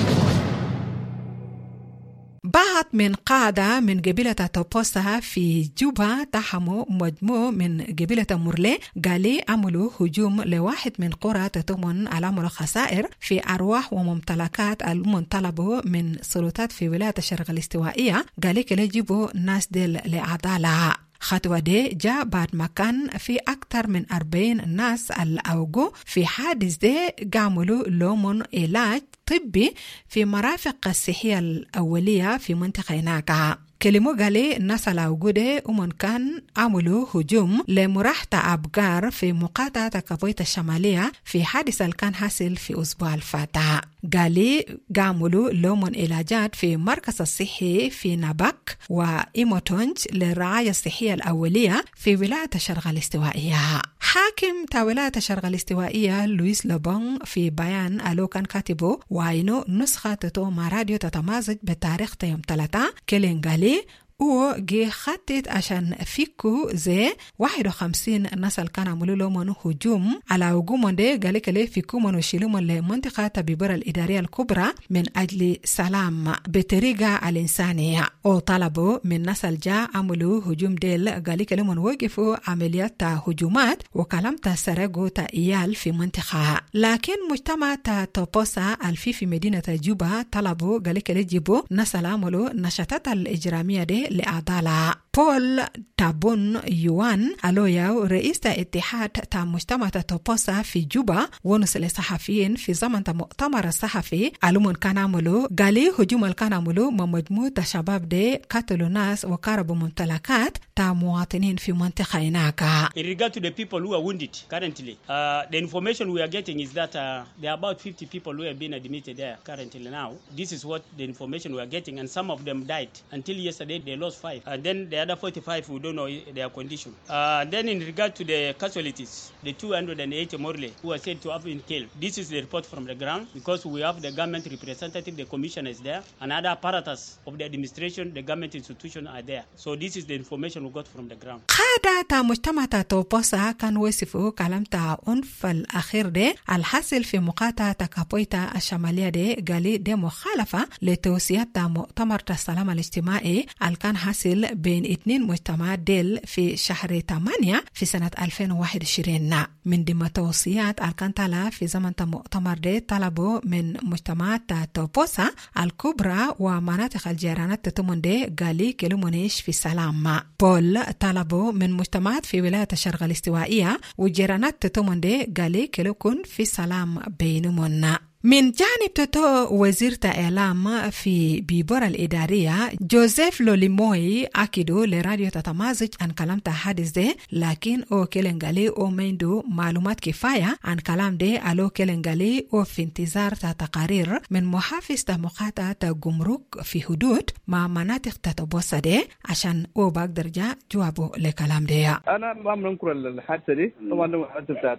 بعض من قادة من قبيلة توبوسا في جوبا تحموا مجموع من قبيلة مورلي قالي عملوا هجوم لواحد من قرى تتمن على خسائر في أرواح وممتلكات المنطلبوا من سلطات في ولاية الشرق الاستوائية قالي كلا يجيبوا ناس ديل لعدالة. خطوة دي جاء بعد ما كان في أكثر من أربعين ناس الأوجو في حادث دي قاملوا لهم علاج طبي في مرافق الصحية الأولية في منطقة هناك. كلمو قالي الناس الأوجودة ومن كان عملوا هجوم لمراحة أبقار في مقاطعة كابويت الشمالية في حادث كان حاصل في أسبوع الفاتح. قالي قاملوا لهم علاجات في مركز الصحي في نابك وإيموتونج للرعاية الصحية الأولية في ولاية الشرق الاستوائية. حاكم تا ولاية الشرق الاستوائية لويس لوبون في بيان ألو كان كاتبه وعينو نسخة تتوما راديو تتمازج بتاريخ يوم ثلاثة كلين قالي وجي خطت عشان فيكو زي واحد وخمسين نسل كان عملوا لهم هجوم على هجوم ده قال لك ليه فيكو من وشيلهم لمنطقة تبيبر الإدارية الكبرى من أجل سلام بطريقة الإنسانية. وطلبوا من نسل جاء عملوا هجوم ديل قال لك لهم وقفوا عمليات هجومات وكلام تسرقوا تأيال في منطقة. لكن مجتمع توبوسا الفي في مدينة جوبا طلبوا قال لك يجيبوا نسل عملوا نشاطات الإجرامية دي لأعضالها. بول تابون يوان ألويا رئيس اتحاد تا مجتمع توبوسا في جوبا ونسل الصحفيين في زمن مؤتمر الصحفي علوم كان عملوا قالي هجوم كان عملوا مجموعة شباب دي قتلوا ناس وكربوا ممتلكات تا مواطنين في منطقة هناك. In regard to the people who are wounded currently, uh, the information we are getting is that uh, there are about fifty people who have been admitted there currently now. This is what the information we are getting, and some of them died. Until yesterday they lost five, and then the other forty-five we don't know their condition. Uh, then in regard to the casualties, the two hundred eighty Morley who are said to have been killed, this is the report from the ground because we have the government representative, the commissioners there, and other apparatus of the administration, the government institution are there. So this is the information we got from the ground. قادة تا مجتمع توبوسا كان وصفوا كلام تا عنف الأخير ده الحاصل في مقاطعة كابويتا الشمالية ده قالي ده مخالفة لتوصيات تا مؤتمر السلام الاجتماعي الكان حاصل بين اثنين مجتمعات ديل في شهر ثمانية في سنة ألفين وواحد وعشرين. من ضمن توصيات الكان تلا في زمن مؤتمر ده طلبوا من مجتمعات توبوسا الكبرى ومناطق الجيرانات تتمن ده قالي كلمونيش في سلام. بول طلبوا من مجتمعات في ولاية الشرق الاستوائية وجيرانات تتمن ده قالي كلكن في سلام بينمنا. من جانب تتو وزير إعلام في بيبورا الإدارية جوزيف لوليموي أكدوا لراديو تتمازج عن كلام تحدث ده لكن أو كيلنغالي أو ميندو معلومات كفاية عن كلام ده ألو كيلنغالي أو في انتظار تقارير من محافظ مقاطعة جمرك في حدود مع مناطق تتبوسة ده عشان أو بقدر جا جوابه لكلام ده. أنا ما بننكر الحادثة دي طبعا الحادثة بتاعت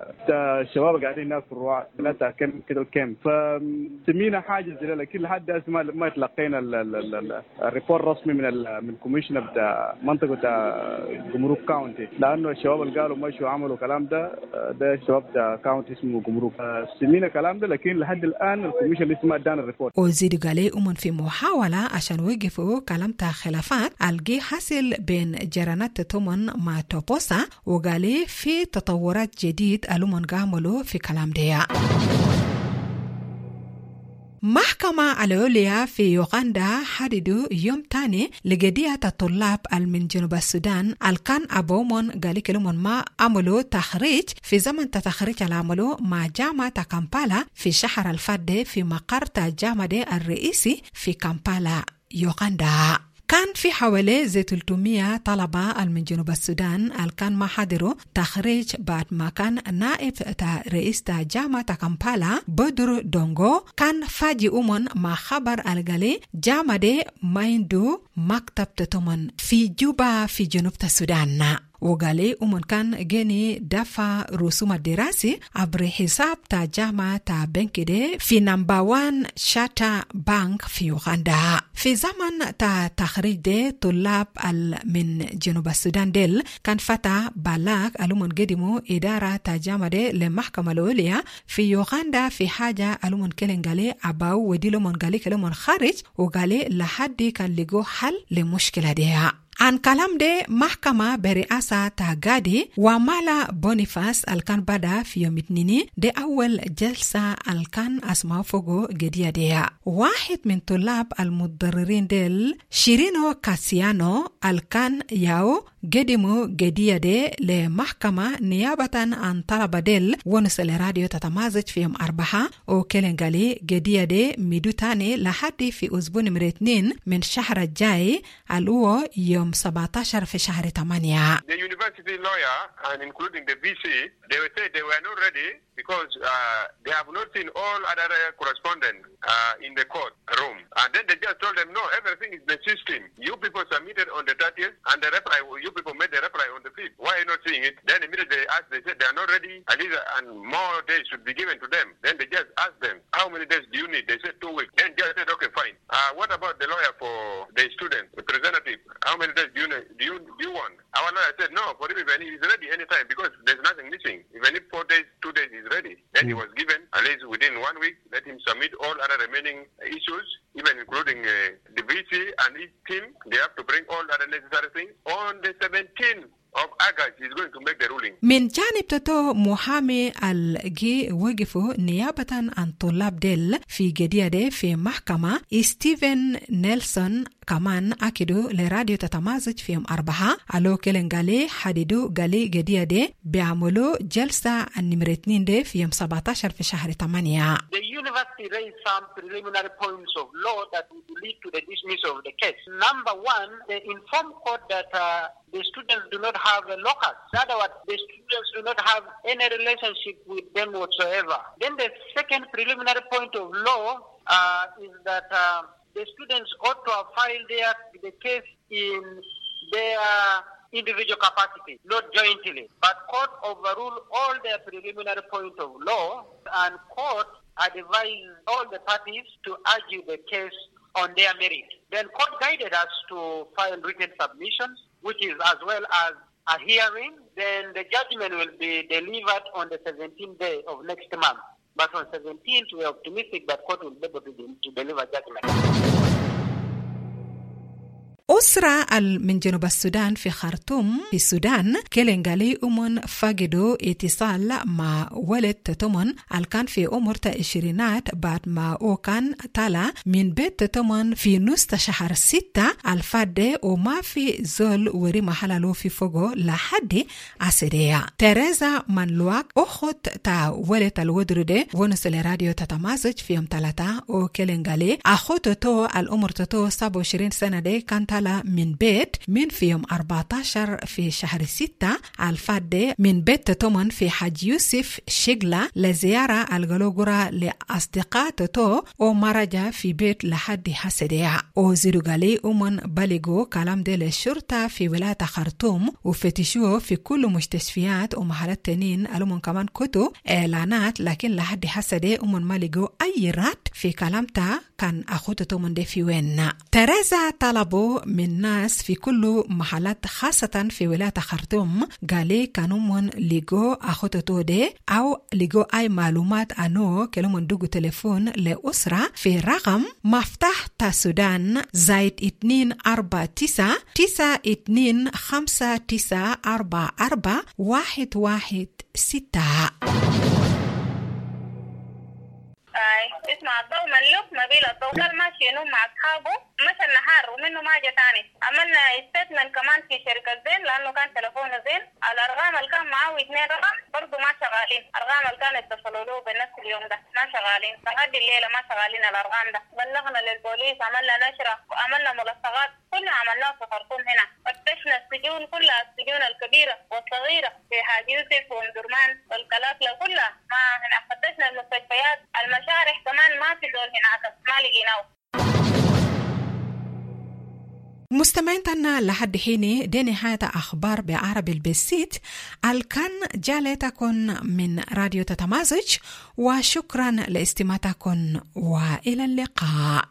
الشباب قاعدين ناس في الرواع ثلاثة كم كده كم فسمينا حاجة زي لكن لحد هسه ما ما تلقينا الريبورت الرسمي من من كوميشنر بتاع منطقة جمرك كاونتي لأنه الشباب اللي قالوا مشوا عملوا كلام ده ده الشباب بتاع كاونتي اسمه جمرك سمينا كلام ده لكن لحد الآن الكوميشن لسه ما ادانا الريبورت. وزيد قالي أمن في محاولة عشان وقفوا كلام تاع خلافات الجي حاصل بين جيرانات تتمن مع توبوسا وقالي في تطورات جديد ألومن قاملوا في كلام ده. محكمة العليا في يوغندا حددوا يوم تاني لقضية الطلاب من جنوب السودان الكان أبومون قال كلمون ما عملوا تخريج في زمن تخريج العملوا مع جامعة كامبالا في شهر الفات في مقر الجامعة الرئيسي في كامبالا يوغندا. كان في حوالي زي ثلاثمية طلبة من جنوب السودان الكان ما حضروا تخريج بعد ما كان نائب تا رئيس تا جامعة كامبالا بدر دونغو كان فاجئ من ما خبر الغالي جامعة مايندو مكتب تتمن في جوبا في جنوب السودان. وقالي أمون كان جيني دفع رسوم الدراسي عبر حساب تا جامعة تا بنكدي في نمبر وان شاتا بانك في يوغندا. في زمن تا تخريج دي طلاب من جنوب السودان ديل كان فتح بلاغ ألومون قدمو إدارة تا جامعة دي لمحكمة العليا في يوغندا في حاجة ألومون كلين قالي عباو وديلومون قالي كلمون خارج وقالي لحد كان لقو حل لمشكلة ديها. عن كلام دي محكمة برئاسة تاغادي ومالا بونيفاس الكان بدا في يوم اثنين دي أول جلسة الكان أسماء فوقو جديا ديها. واحد من طلاب المتضررين ديل شيرينو كاسيانو الكان ياو قدمو جديا دي لمحكمة نيابة عن طلب ديل ونسل راديو تتمازج في يوم أربعة وكيلنغالي جديا دي ميدو تاني لحد في أسبوع نمرة اثنين من شهر الجاي الأو يوم سبعة عشر في شهر ثمانية. The university lawyer and including the V C, they were saying they were not ready because uh, they have not seen all other correspondents uh, in the court room. And then they just told them, no, everything is the system. You people submitted on the thirtieth and the reply, you people made the reply on the fifth. Why are you not seeing it? Then immediately they asked, they said they are not ready, at least, and more days should be given to them. Then they just asked them, how many days do you need? They said two weeks. Then just said, okay, fine. Uh, what about the lawyer for the student, representative? How many days do you, do you, do you want? Our lawyer said, no, for him, even he's ready anytime because there's nothing missing. Even if four days, two days is ready. Then he was given, at least within one week, let him submit all other remaining issues, even including uh, the V C and his team. They have to bring all other necessary things. On the seventeenth of August, he's going to make the ruling. من جانب تتو محامي الجي وقفوا نيابة عن طلاب ديل في جديدة في محكمة ستيفن نيلسون كمان أكدوا لراديو تتمازج في يوم أربعة ألو كيلن قالي حددوا قالي جديدة بيعملوا جلسة النمرة اثنين دي في يوم سبعة عشر في شهر ثمانية. The university raised some preliminary points of law that would lead to the dismissal of the case. Number one, they informed court that uh, the students do not have a locus. In other words, the students do not have any relationship with them whatsoever. Then the second preliminary point of law uh, is that uh, the students ought to have filed their, the case in their individual capacity, not jointly. But court overruled all their preliminary point of law, and court advised all the parties to argue the case on their merit. Then court guided us to file written submissions, which is as well as a hearing. Then the judgment will be delivered on the seventeenth day of next month. But on seventeenth, we are optimistic that court will be able to, to deliver judgment. أسرة من جنوب السودان في خرطوم في السودان كيلنغالي أمون فقدوا اتصال مع ولد تتمن الكان في عمر العشرينات بعد ما أو كان طالع من بيت تتمن في نص شهر ستة الفاد وما في زول وري محلالو في فوقه لحد عسرية. تيريزا منلواك أخت تا ولد الودر دي ونس الراديو تتمازج في يوم ثلاثة وكيلنغالي أخت تو العمر تتو سبعة وعشرين سنة دي كان من بيت من في يوم أربعة عشر في شهر ستة الفاد من بيت تتمن في حاج يوسف شغلة لزيارة الغلوغرة لأصدقاء تتو ومرجع في بيت لحد حسدية وزيروغالي أمن بلغو كلام دي للشرطة في ولاية خرطوم وفتشوه في كل مستشفيات ومحلات تنين ألومن كمان كتو إعلانات لكن لحد حسدية أمن مالغو أي رات في كلامتا كان أخوة تتمن دي في وين. تريزا طلبوا من ناس في كل محلات خاصة في ولاية خرطوم قالي كانوا من لقوا أخوتو دي أو لقوا أي معلومات عنه كانوا من دوغو تليفون لأسرة في رقم مفتاح تا سودان زايد اتنين أربعة تسعة تسعة اتنين خمسة تسعة أربعة أربعة واحد واحد ستة. Uh, اي اسمع الضوء ملوك نبيل الضوء قال ماشي ينوم مع اصحابه مشى النهار ومنه ما جا تاني. عملنا ستيتمنت كمان في شركه زين لانه كان تليفونه زين. الارقام اللي كان معاه اثنين رقم برضه ما شغالين. الارقام اللي كانوا اتصلوا له بنفس اليوم ده ما شغالين لحد الليله ما شغالين الارقام ده. بلغنا للبوليس عملنا نشره وعملنا ملصقات كلها عملناها في خرطوم هنا. فتشنا السجون كلها السجون الكبيره والصغيره في حاج يوسف ومدرمان والكلافله كلها ما هنا. فتشنا المستشفيات المشارح كمان ما في دول هناك ما لقيناه. مستمعينا لحد حين دي نهاية أخبار بعربي البسيط الكان جالتكم من راديو تتمازج وشكرا لاستماعتكم وإلى اللقاء.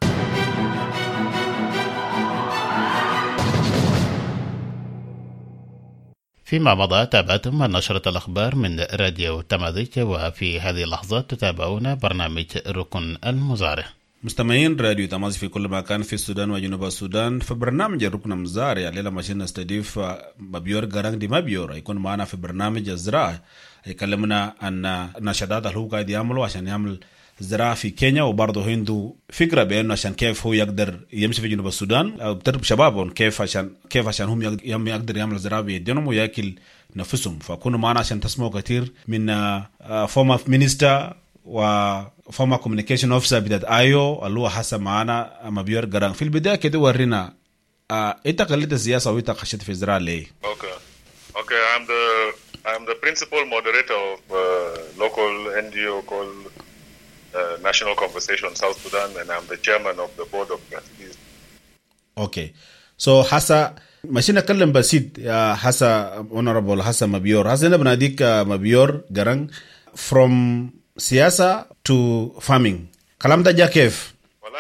فيما مضى تابعتم نشرة الأخبار من راديو تمازج، وفي هذه اللحظات تتابعون برنامج ركن المزارع. مستمعين راديو تمازج في كل مكان في السودان وجنوب السودان. في برنامج ركن المزارع الليلة ماشيين نستضيف مبيور غران دي مبيور يكون معنا في برنامج الزراعة. يكلمنا عن نشاطات اللي هو قاعد يعمله عشان يعمل زراعة في كينيا، وبرضه عنده فكرة بأنه عشان كيف هو يقدر يمشي في جنوب السودان أو بترب شبابهم كيف عشان كيف عشان هم يقدر يعمل زراعة بيدينهم ويأكل نفسهم. فكونوا معنا عشان تسمعوا كثير من فورمر مينيستر وفورمر كوميونيكيشن اوفيسر بتاعت ايو اللي هو حسب معنا مبيور غران. في البداية كده ورينا انت قلت السياسة وانت خشيت في الزراعة ليه؟ اوكي اوكي I'm the I'm the principal moderator of uh, local N G O called Uh, National Conversation South Sudan, and I'm the chairman of the board of trustees. Okay, so hasa ماشي نتكلم بسيط يا حسا honorable حسا مبيور. حسا نبنا ديك مبيور غران from سياسة to farming. كلام ده جا كيف؟ والله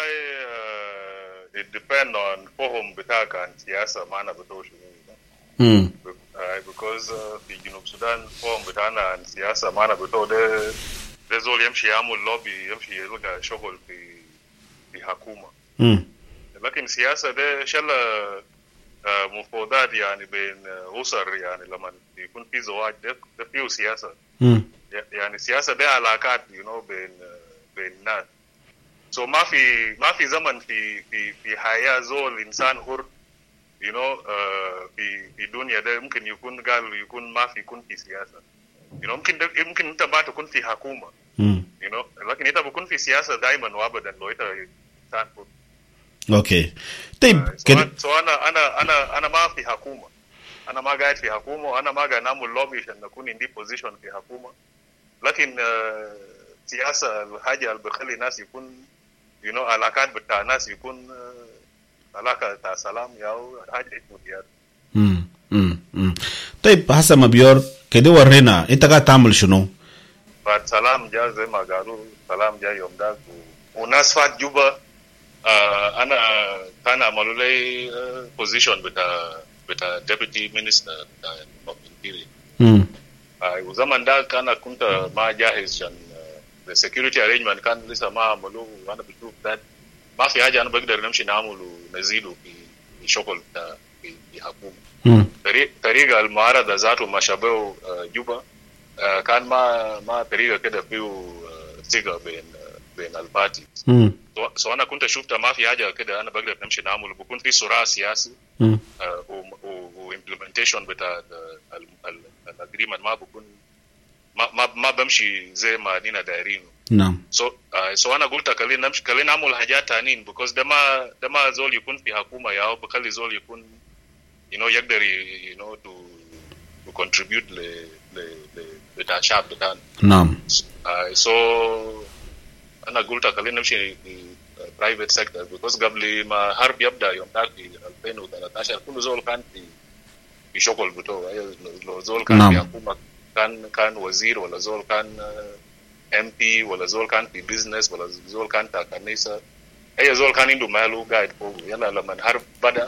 uh, it depend on فهم بتاعك عن سياسة معنا بتوش. امم because uh, في جنوب السودان فهم بتاعنا عن سياسة معنا بتوش ده ده زول يمشي يعمل لوبي يمشي يلقى شغل في في حكومة. امم لكن سياسة ده شلا مفروضات يعني بين أسر يعني لما يكون في زواج ده ده فيه سياسة. امم يعني سياسة ده علاقات you know بين بين الناس. so ما في ما في زمن في في في حياة زول إنسان حر you know uh, في في الدنيا ده ممكن يكون قال يكون ما في يكون في سياسة. you know ممكن ممكن أنت ما تكون في حكومة. امم you know لكن أنت بكون في سياسة دائما وأبدا لو أنت إنسان حر. اوكي طيب uh, كده so, so أنا أنا أنا أنا ما في حكومة. أنا ما قاعد في حكومة وأنا ما قاعد نعمل لوبي عشان نكون in deep position في حكومة. لكن uh, سياسة الحاجة اللي بخلي الناس يكون you know علاقات بتاع الناس يكون uh, علاقة بتاع سلام ياو حاجة إسمه امم امم طيب حسن مبيور كده ورينا أنت قاعد تعمل شنو؟ بعد سلام جاء زي ما قالوا سلام جاء يوم داك وناس فات جوبا آه أنا كان عملوا لي position بتاع بتاع deputy minister بتاع interior. امم آه وزمان ده كان كنت ما جاهز عشان the security arrangement كان لسه ما عملوا وأنا بشوف ده ما في حاجة أنا بقدر نمشي نعمله نزيده في في شغل بتاع في في حكومة. امم طريقة المعارضة ذاته ما شابه جوبا كان ما ما طريقة كده فيه ثقة بين بين البارتي. امم سو أنا كنت شفت ما في حاجة كده أنا بقدر نمشي نعمله بكون في صراع سياسي. امم و implementation بتاع الagreement ما بكون ما ما ما بمشي زي ما دينا دايرينه. نعم. سو سو أنا قلت خلينا نمشي خلينا نعمل حاجات تانيين because ده ما ده ما زول يكون في حكومة يا بخلي زول يكون you know يقدر you know to to contribute ل ل ل بتاع الشعب بتاعنا. نعم. so أنا قلت خلينا نمشي private sector because قبل ما حرب يبدأ يوم ده في ألفين وثلاثة عشر كل زول كان في في شغل بتوعه. لو زول كان نعم. في حكومة كان كان وزير ولا زول كان إم بي ولا زول كان في business ولا زول كان تا كنيسة أي زول كان عنده ماله قاعد فوق. يلا لما الحرب بدأ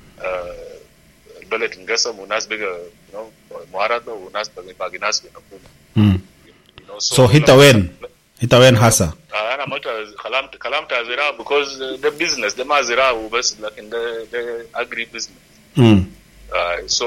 البلد انقسم وناس بقى you know معارضة وناس باقي ناس في الحكومة. امم سو هيتا وين هيتا وين حاسة؟ أنا ما كلام كلام تاع زراعة because ده business ده ما زراعة وبس لكن ده ده agri business. امم so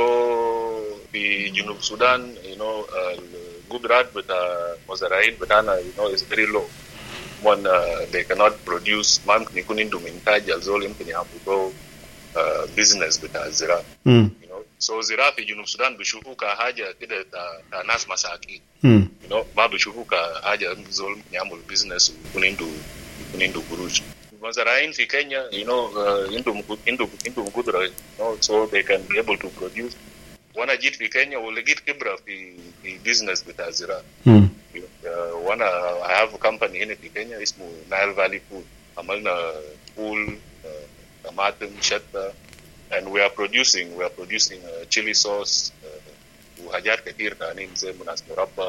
في جنوب السودان you know القدرات بتاع مزارعين بتاعنا you know is very low. one uh, they cannot produce man nikun indu mintaji azol impini hapo uh, business bita zira mm. you know so zira fi junub Sudan bishufu ka haja kida ta, ta nas masaki mm. you know ma bishufu ka haja zol nyamul business kunindu kunindu guruj mazarain fi Kenya you know uh, indu indu indu gudra you know so they can be able to produce wana jit fi Kenya wala git kibra fi, fi business bita zira mm. uh, wana I have a company in fi Kenya ismu Nile Valley Food amalna pool uh, tomato shatta and we are producing we are producing uh, chili sauce uh, وحاجات كتير تانيين زي مناس مربى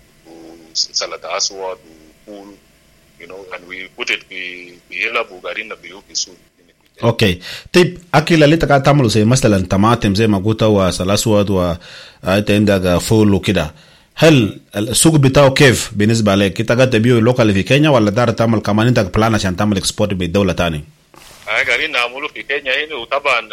وسلطة أسود وفول you know and we put it في في هلا بوغارينا بيوكي سود. اوكي طيب اكل اللي انت تعمله زي مثلا طماطم زي ما قلت وسلطة أسود وانت عندك فول وكده هل السوق بتاعه كيف بالنسبة لك؟ انت قاعد تبيعه لوكال في كينيا ولا دار تعمل كمان عندك بلان عشان تعمل اكسبورت بالدولة تاني؟ قاعدين نعمله في كينيا هنا وطبعا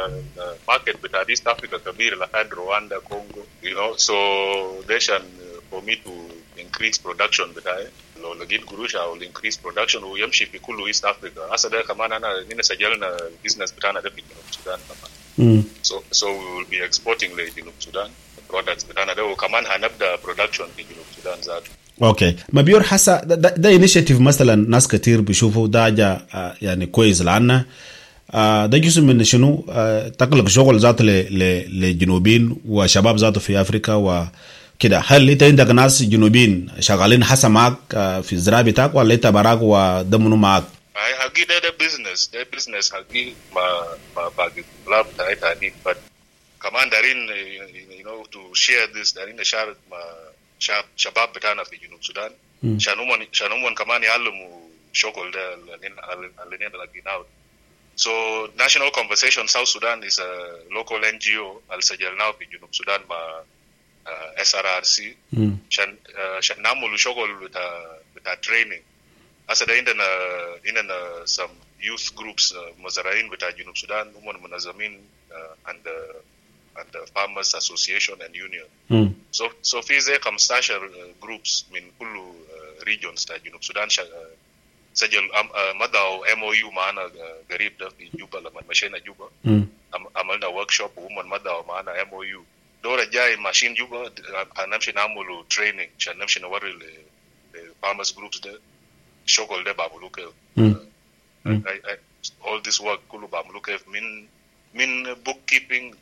ماركت بتاع ايست افريكا كبير لحد رواندا كونغو you know so they should for me to increase production بتاعي لو لقيت قروش او increase production ويمشي في كل ايست افريكا هسه ده كمان انا هنا سجلنا البيزنس بتاعنا ده في جنوب السودان كمان so so we will be exporting لجنوب السودان products بتاعنا ده وكمان هنبدا production في جنوب السودان ذاته. اوكي مبيور حسا ده, ده انيشيتيف مثلا ناس كتير بيشوفوا ده جا يعني كويس لعنا ده جزء من شنو تقلق شغل ذاته للجنوبين وشباب ذاته في افريقيا وكده. هل انت عندك ناس جنوبين شغالين حسا معك في الزراعه بتاعك ولا انت براك وده منو معك؟ هاجي ده ده بزنس ده بزنس هاجي ما ما باقي لاب تاعي but كمان دارين you know to share this دارين نشارك مع شباب بتاعنا في جنوب السودان شانومن شانومن كمان يعلموا شغل ده اللي نلاقيناه. So National Conversation South Sudan is a local N G O اللي سجلناه في جنوب السودان مع uh, S R R C عشان عشان نعمل شغل بتاع بتاع training. هسه ده عندنا عندنا some youth groups مزارعين بتاع جنوب السودان هم منظمين and and the Farmers Association and Union. Mm. So so في زي خمستاشر groups من كل regions تاع جنوب السودان سجل مضوا M O U معنا قريب ده في جوبا لما مشينا جوبا mm. عملنا workshop وهم مضوا معنا M O U. دورة جاي ماشيين جوبا هنمشي نعملوا training عشان نمشي نوري ل farmers groups ده شغل ده بعملوه كيف. all this work كله بعملوه كيف من من bookkeeping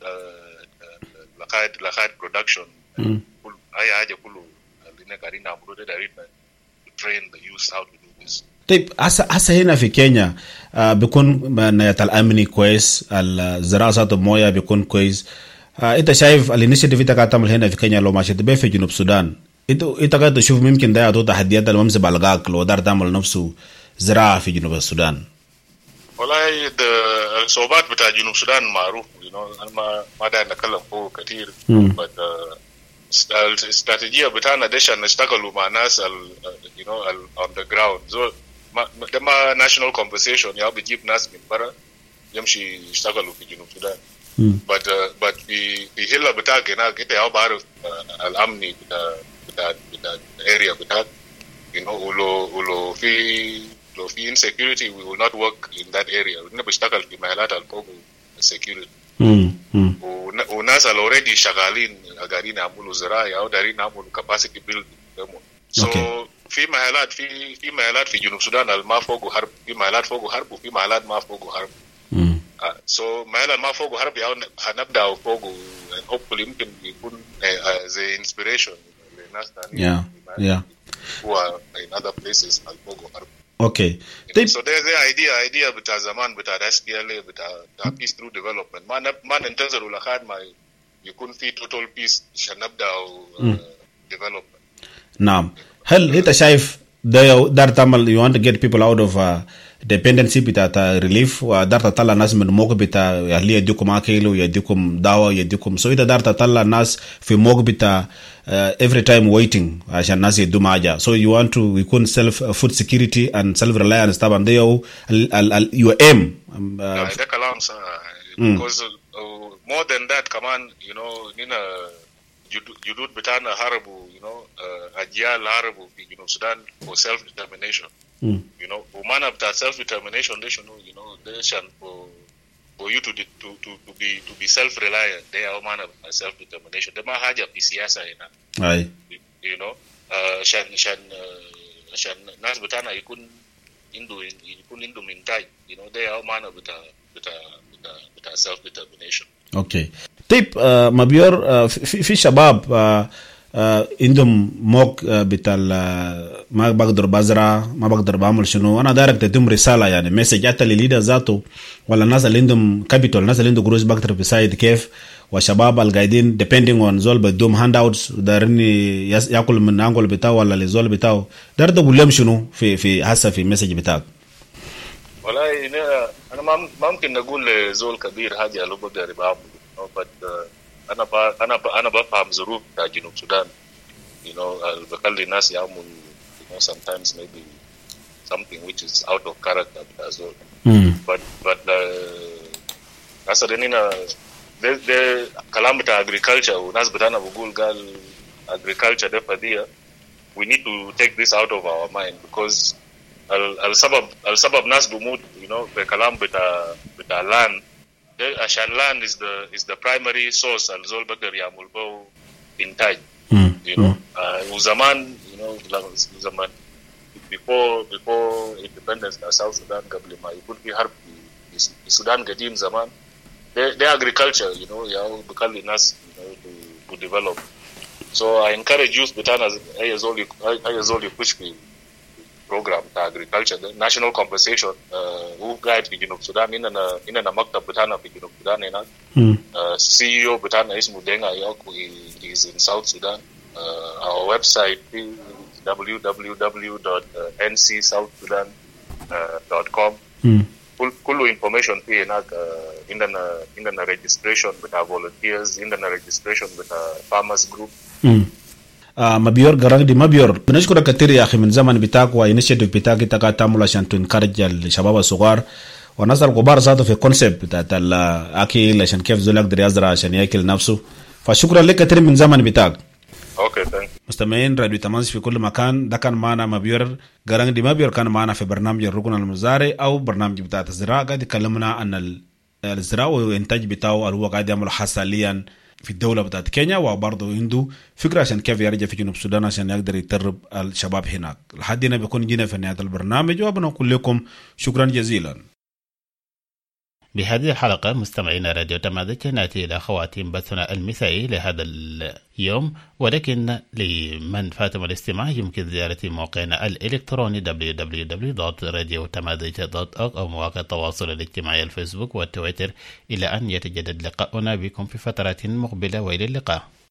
لغاية لغاية production كل أي حاجة كله اللي قاعدين نعمله ده دارين to train the youth how to do this. طيب هسه هسه هنا في كينيا آه بيكون نية الأمن كويس الزراعة ذات الموية بيكون كويس آه أنت شايف الانيشيتيف أنت قاعد تعمل هنا في كينيا لو ماشي تبي في جنوب السودان أنت أنت قاعد تشوف ممكن ده يعطوا تحديات الممس بالغاك لو دار تعمل نفسه زراعة في جنوب السودان. والله الصعوبات بتاع جنوب السودان معروف you know أنا ما ما داير نتكلم فوق كتير but الاستراتيجية بتاعنا ديش نشتغلوا مع ناس ال you know ال on the ground so ما ده ما national conversation يا بيجيب ناس من برا يمشي يشتغلوا في جنوب السودان but uh, but في في هلا بتاعك هناك أنت يا بعرف الأمني بتاع بتاع بتاع area بتاعك you know ولو ولو في لو في insecurity we will not work in that area. إنه بيشتغل في مهلات الفوق security. وناس اللي already شغالين قاعدين يعملوا زراعة أو دارين يعملوا capacity building. So في مهلات في في مهلات في جنوب السودان الما فوقه حرب في مهلات فوقه حرب وفي مهلات ما فوقه حرب. So مهلات ما فوقه حرب ياو هنبدأ فوقه and hopefully يمكن يكون زي inspiration للناس تانيين. Yeah, yeah. who are in other places الفوقه حرب. Okay. You know, so there's the idea idea بتاع زمان بتاع S P L A بتاع بتاع peace through development ما نب ما ننتظر لحد ما يكون في total peace عشان نبدأ uh, development. نعم. هل أنت شايف ده دار تعمل you want to get people out of uh, dependency بتاع relief ودار تطلع ناس من موقع بتاع اللي يديكم أكل ويديكم دواء يديكم so إذا دار تطلع ناس في موقع بتاع uh, every time waiting عشان الناس يدوم حاجة so you want to يكون self uh, food security and self reliance طبعا ده يو your aim. ده كلام صح because uh, more than that كمان you know نينا جدود بتاعنا هربوا you know uh, أجيال هربوا في جنوب السودان for self determination. mm. you know ومعنى بتاع self determination ده شنو you know ده عشان for for you to to to to be to be self reliant ده هو معنى بتاع self determination. ده ما حاجة في سياسة هنا. أي. you know عشان uh, عشان عشان uh, الناس بتاعنا يكون عنده يكون عنده إنتاج you know ده هو معنى بتاع بتاع بتاع بتاع self determination. اوكي طيب آه مبيور آه في, في شباب آه آه عندهم موك آه بتاع ما بقدر بزرع ما بقدر بعمل شنو. انا دايرك تتم رساله يعني مسج حتى للليدر ذاته ولا الناس اللي عندهم كابيتال الناس اللي عندهم قروش بقدر بيساعد كيف وشباب القاعدين depending on زول بدهم هاند اوتس دارني ياكل من انقل بتاعه ولا لزول بتاعه دار تقول لهم شنو في في هسه في المسج بتاعك. والله انا ما ممكن نقول زول كبير حاجه لو بقدر بعمل but uh, انا با انا با انا بفهم ظروف بتاع جنوب السودان you know بخلي الناس يعمل you know sometimes maybe something which is out of character بتاع زول mm. but but هسه هنا ده ده كلام بتاع agriculture والناس بتاعنا بقول قال agriculture ده فديه we need to take this out of our mind because السبب السبب ناس بموت you know بكلام بتاع بتاع land عشان land is the is the primary source الزول بقدر يعمل به إنتاج you know uh, وزمان you know زمان before before independence of South Sudan قبل ما يكون في حرب في السودان قديم زمان the, the agriculture you know ياو بخلي الناس you know to, to develop so I encourage youth بتاعنا أي زول أي زول يخش في program بتاع agriculture ده national compensation هو قاعد في جنوب السودان هنا هنا مكتب بتاعنا في جنوب السودان هنا سي إي أو بتاعنا اسمه دينغا يوك he is in South Sudan uh, our website is w w w dot n c south sudan dot com كل كله information فيه هناك عندنا عندنا registration بتاع volunteers عندنا registration بتاع farmers group آه مبيور قرار دي مبيور بنشكرك كتير يا أخي من زمن بتاعك وإنشيتيف بتاعك تقا تعمل عشان تنكرج الشباب الصغار والناس الكبار ذاته في كونسيبت بتاعت الأكل عشان كيف زول يقدر يزرع عشان يأكل نفسه فشكرا لك كتير من زمن بتاعك. اوكي ثانك مستمعين راديو تماس في كل مكان ده كان معنا مبيور قرار دي مبيور كان معنا في برنامج الركن المزارع أو برنامج بتاعت الزراعة قاعد يكلمنا عن الزراعة والإنتاج بتاعه اللي هو قاعد يعمل حاليا في الدولة بتاعت كينيا وبرضه عنده فكرة عشان كيف يرجع في جنوب السودان عشان يقدر يترب الشباب هناك. لحد هنا بيكون جينا في نهاية البرنامج وبنقول لكم شكرا جزيلا. بهذه الحلقة مستمعينا راديو تمازيغ نأتي إلى خواتيم بثنا المسائي لهذا اليوم ولكن لمن فاتم الاستماع يمكن زيارة موقعنا الإلكتروني دبليو دبليو دبليو دوت راديو تمازيغ دوت أورغ أو مواقع التواصل الاجتماعي الفيسبوك والتويتر إلى أن يتجدد لقاؤنا بكم في فترات مقبلة وإلى اللقاء.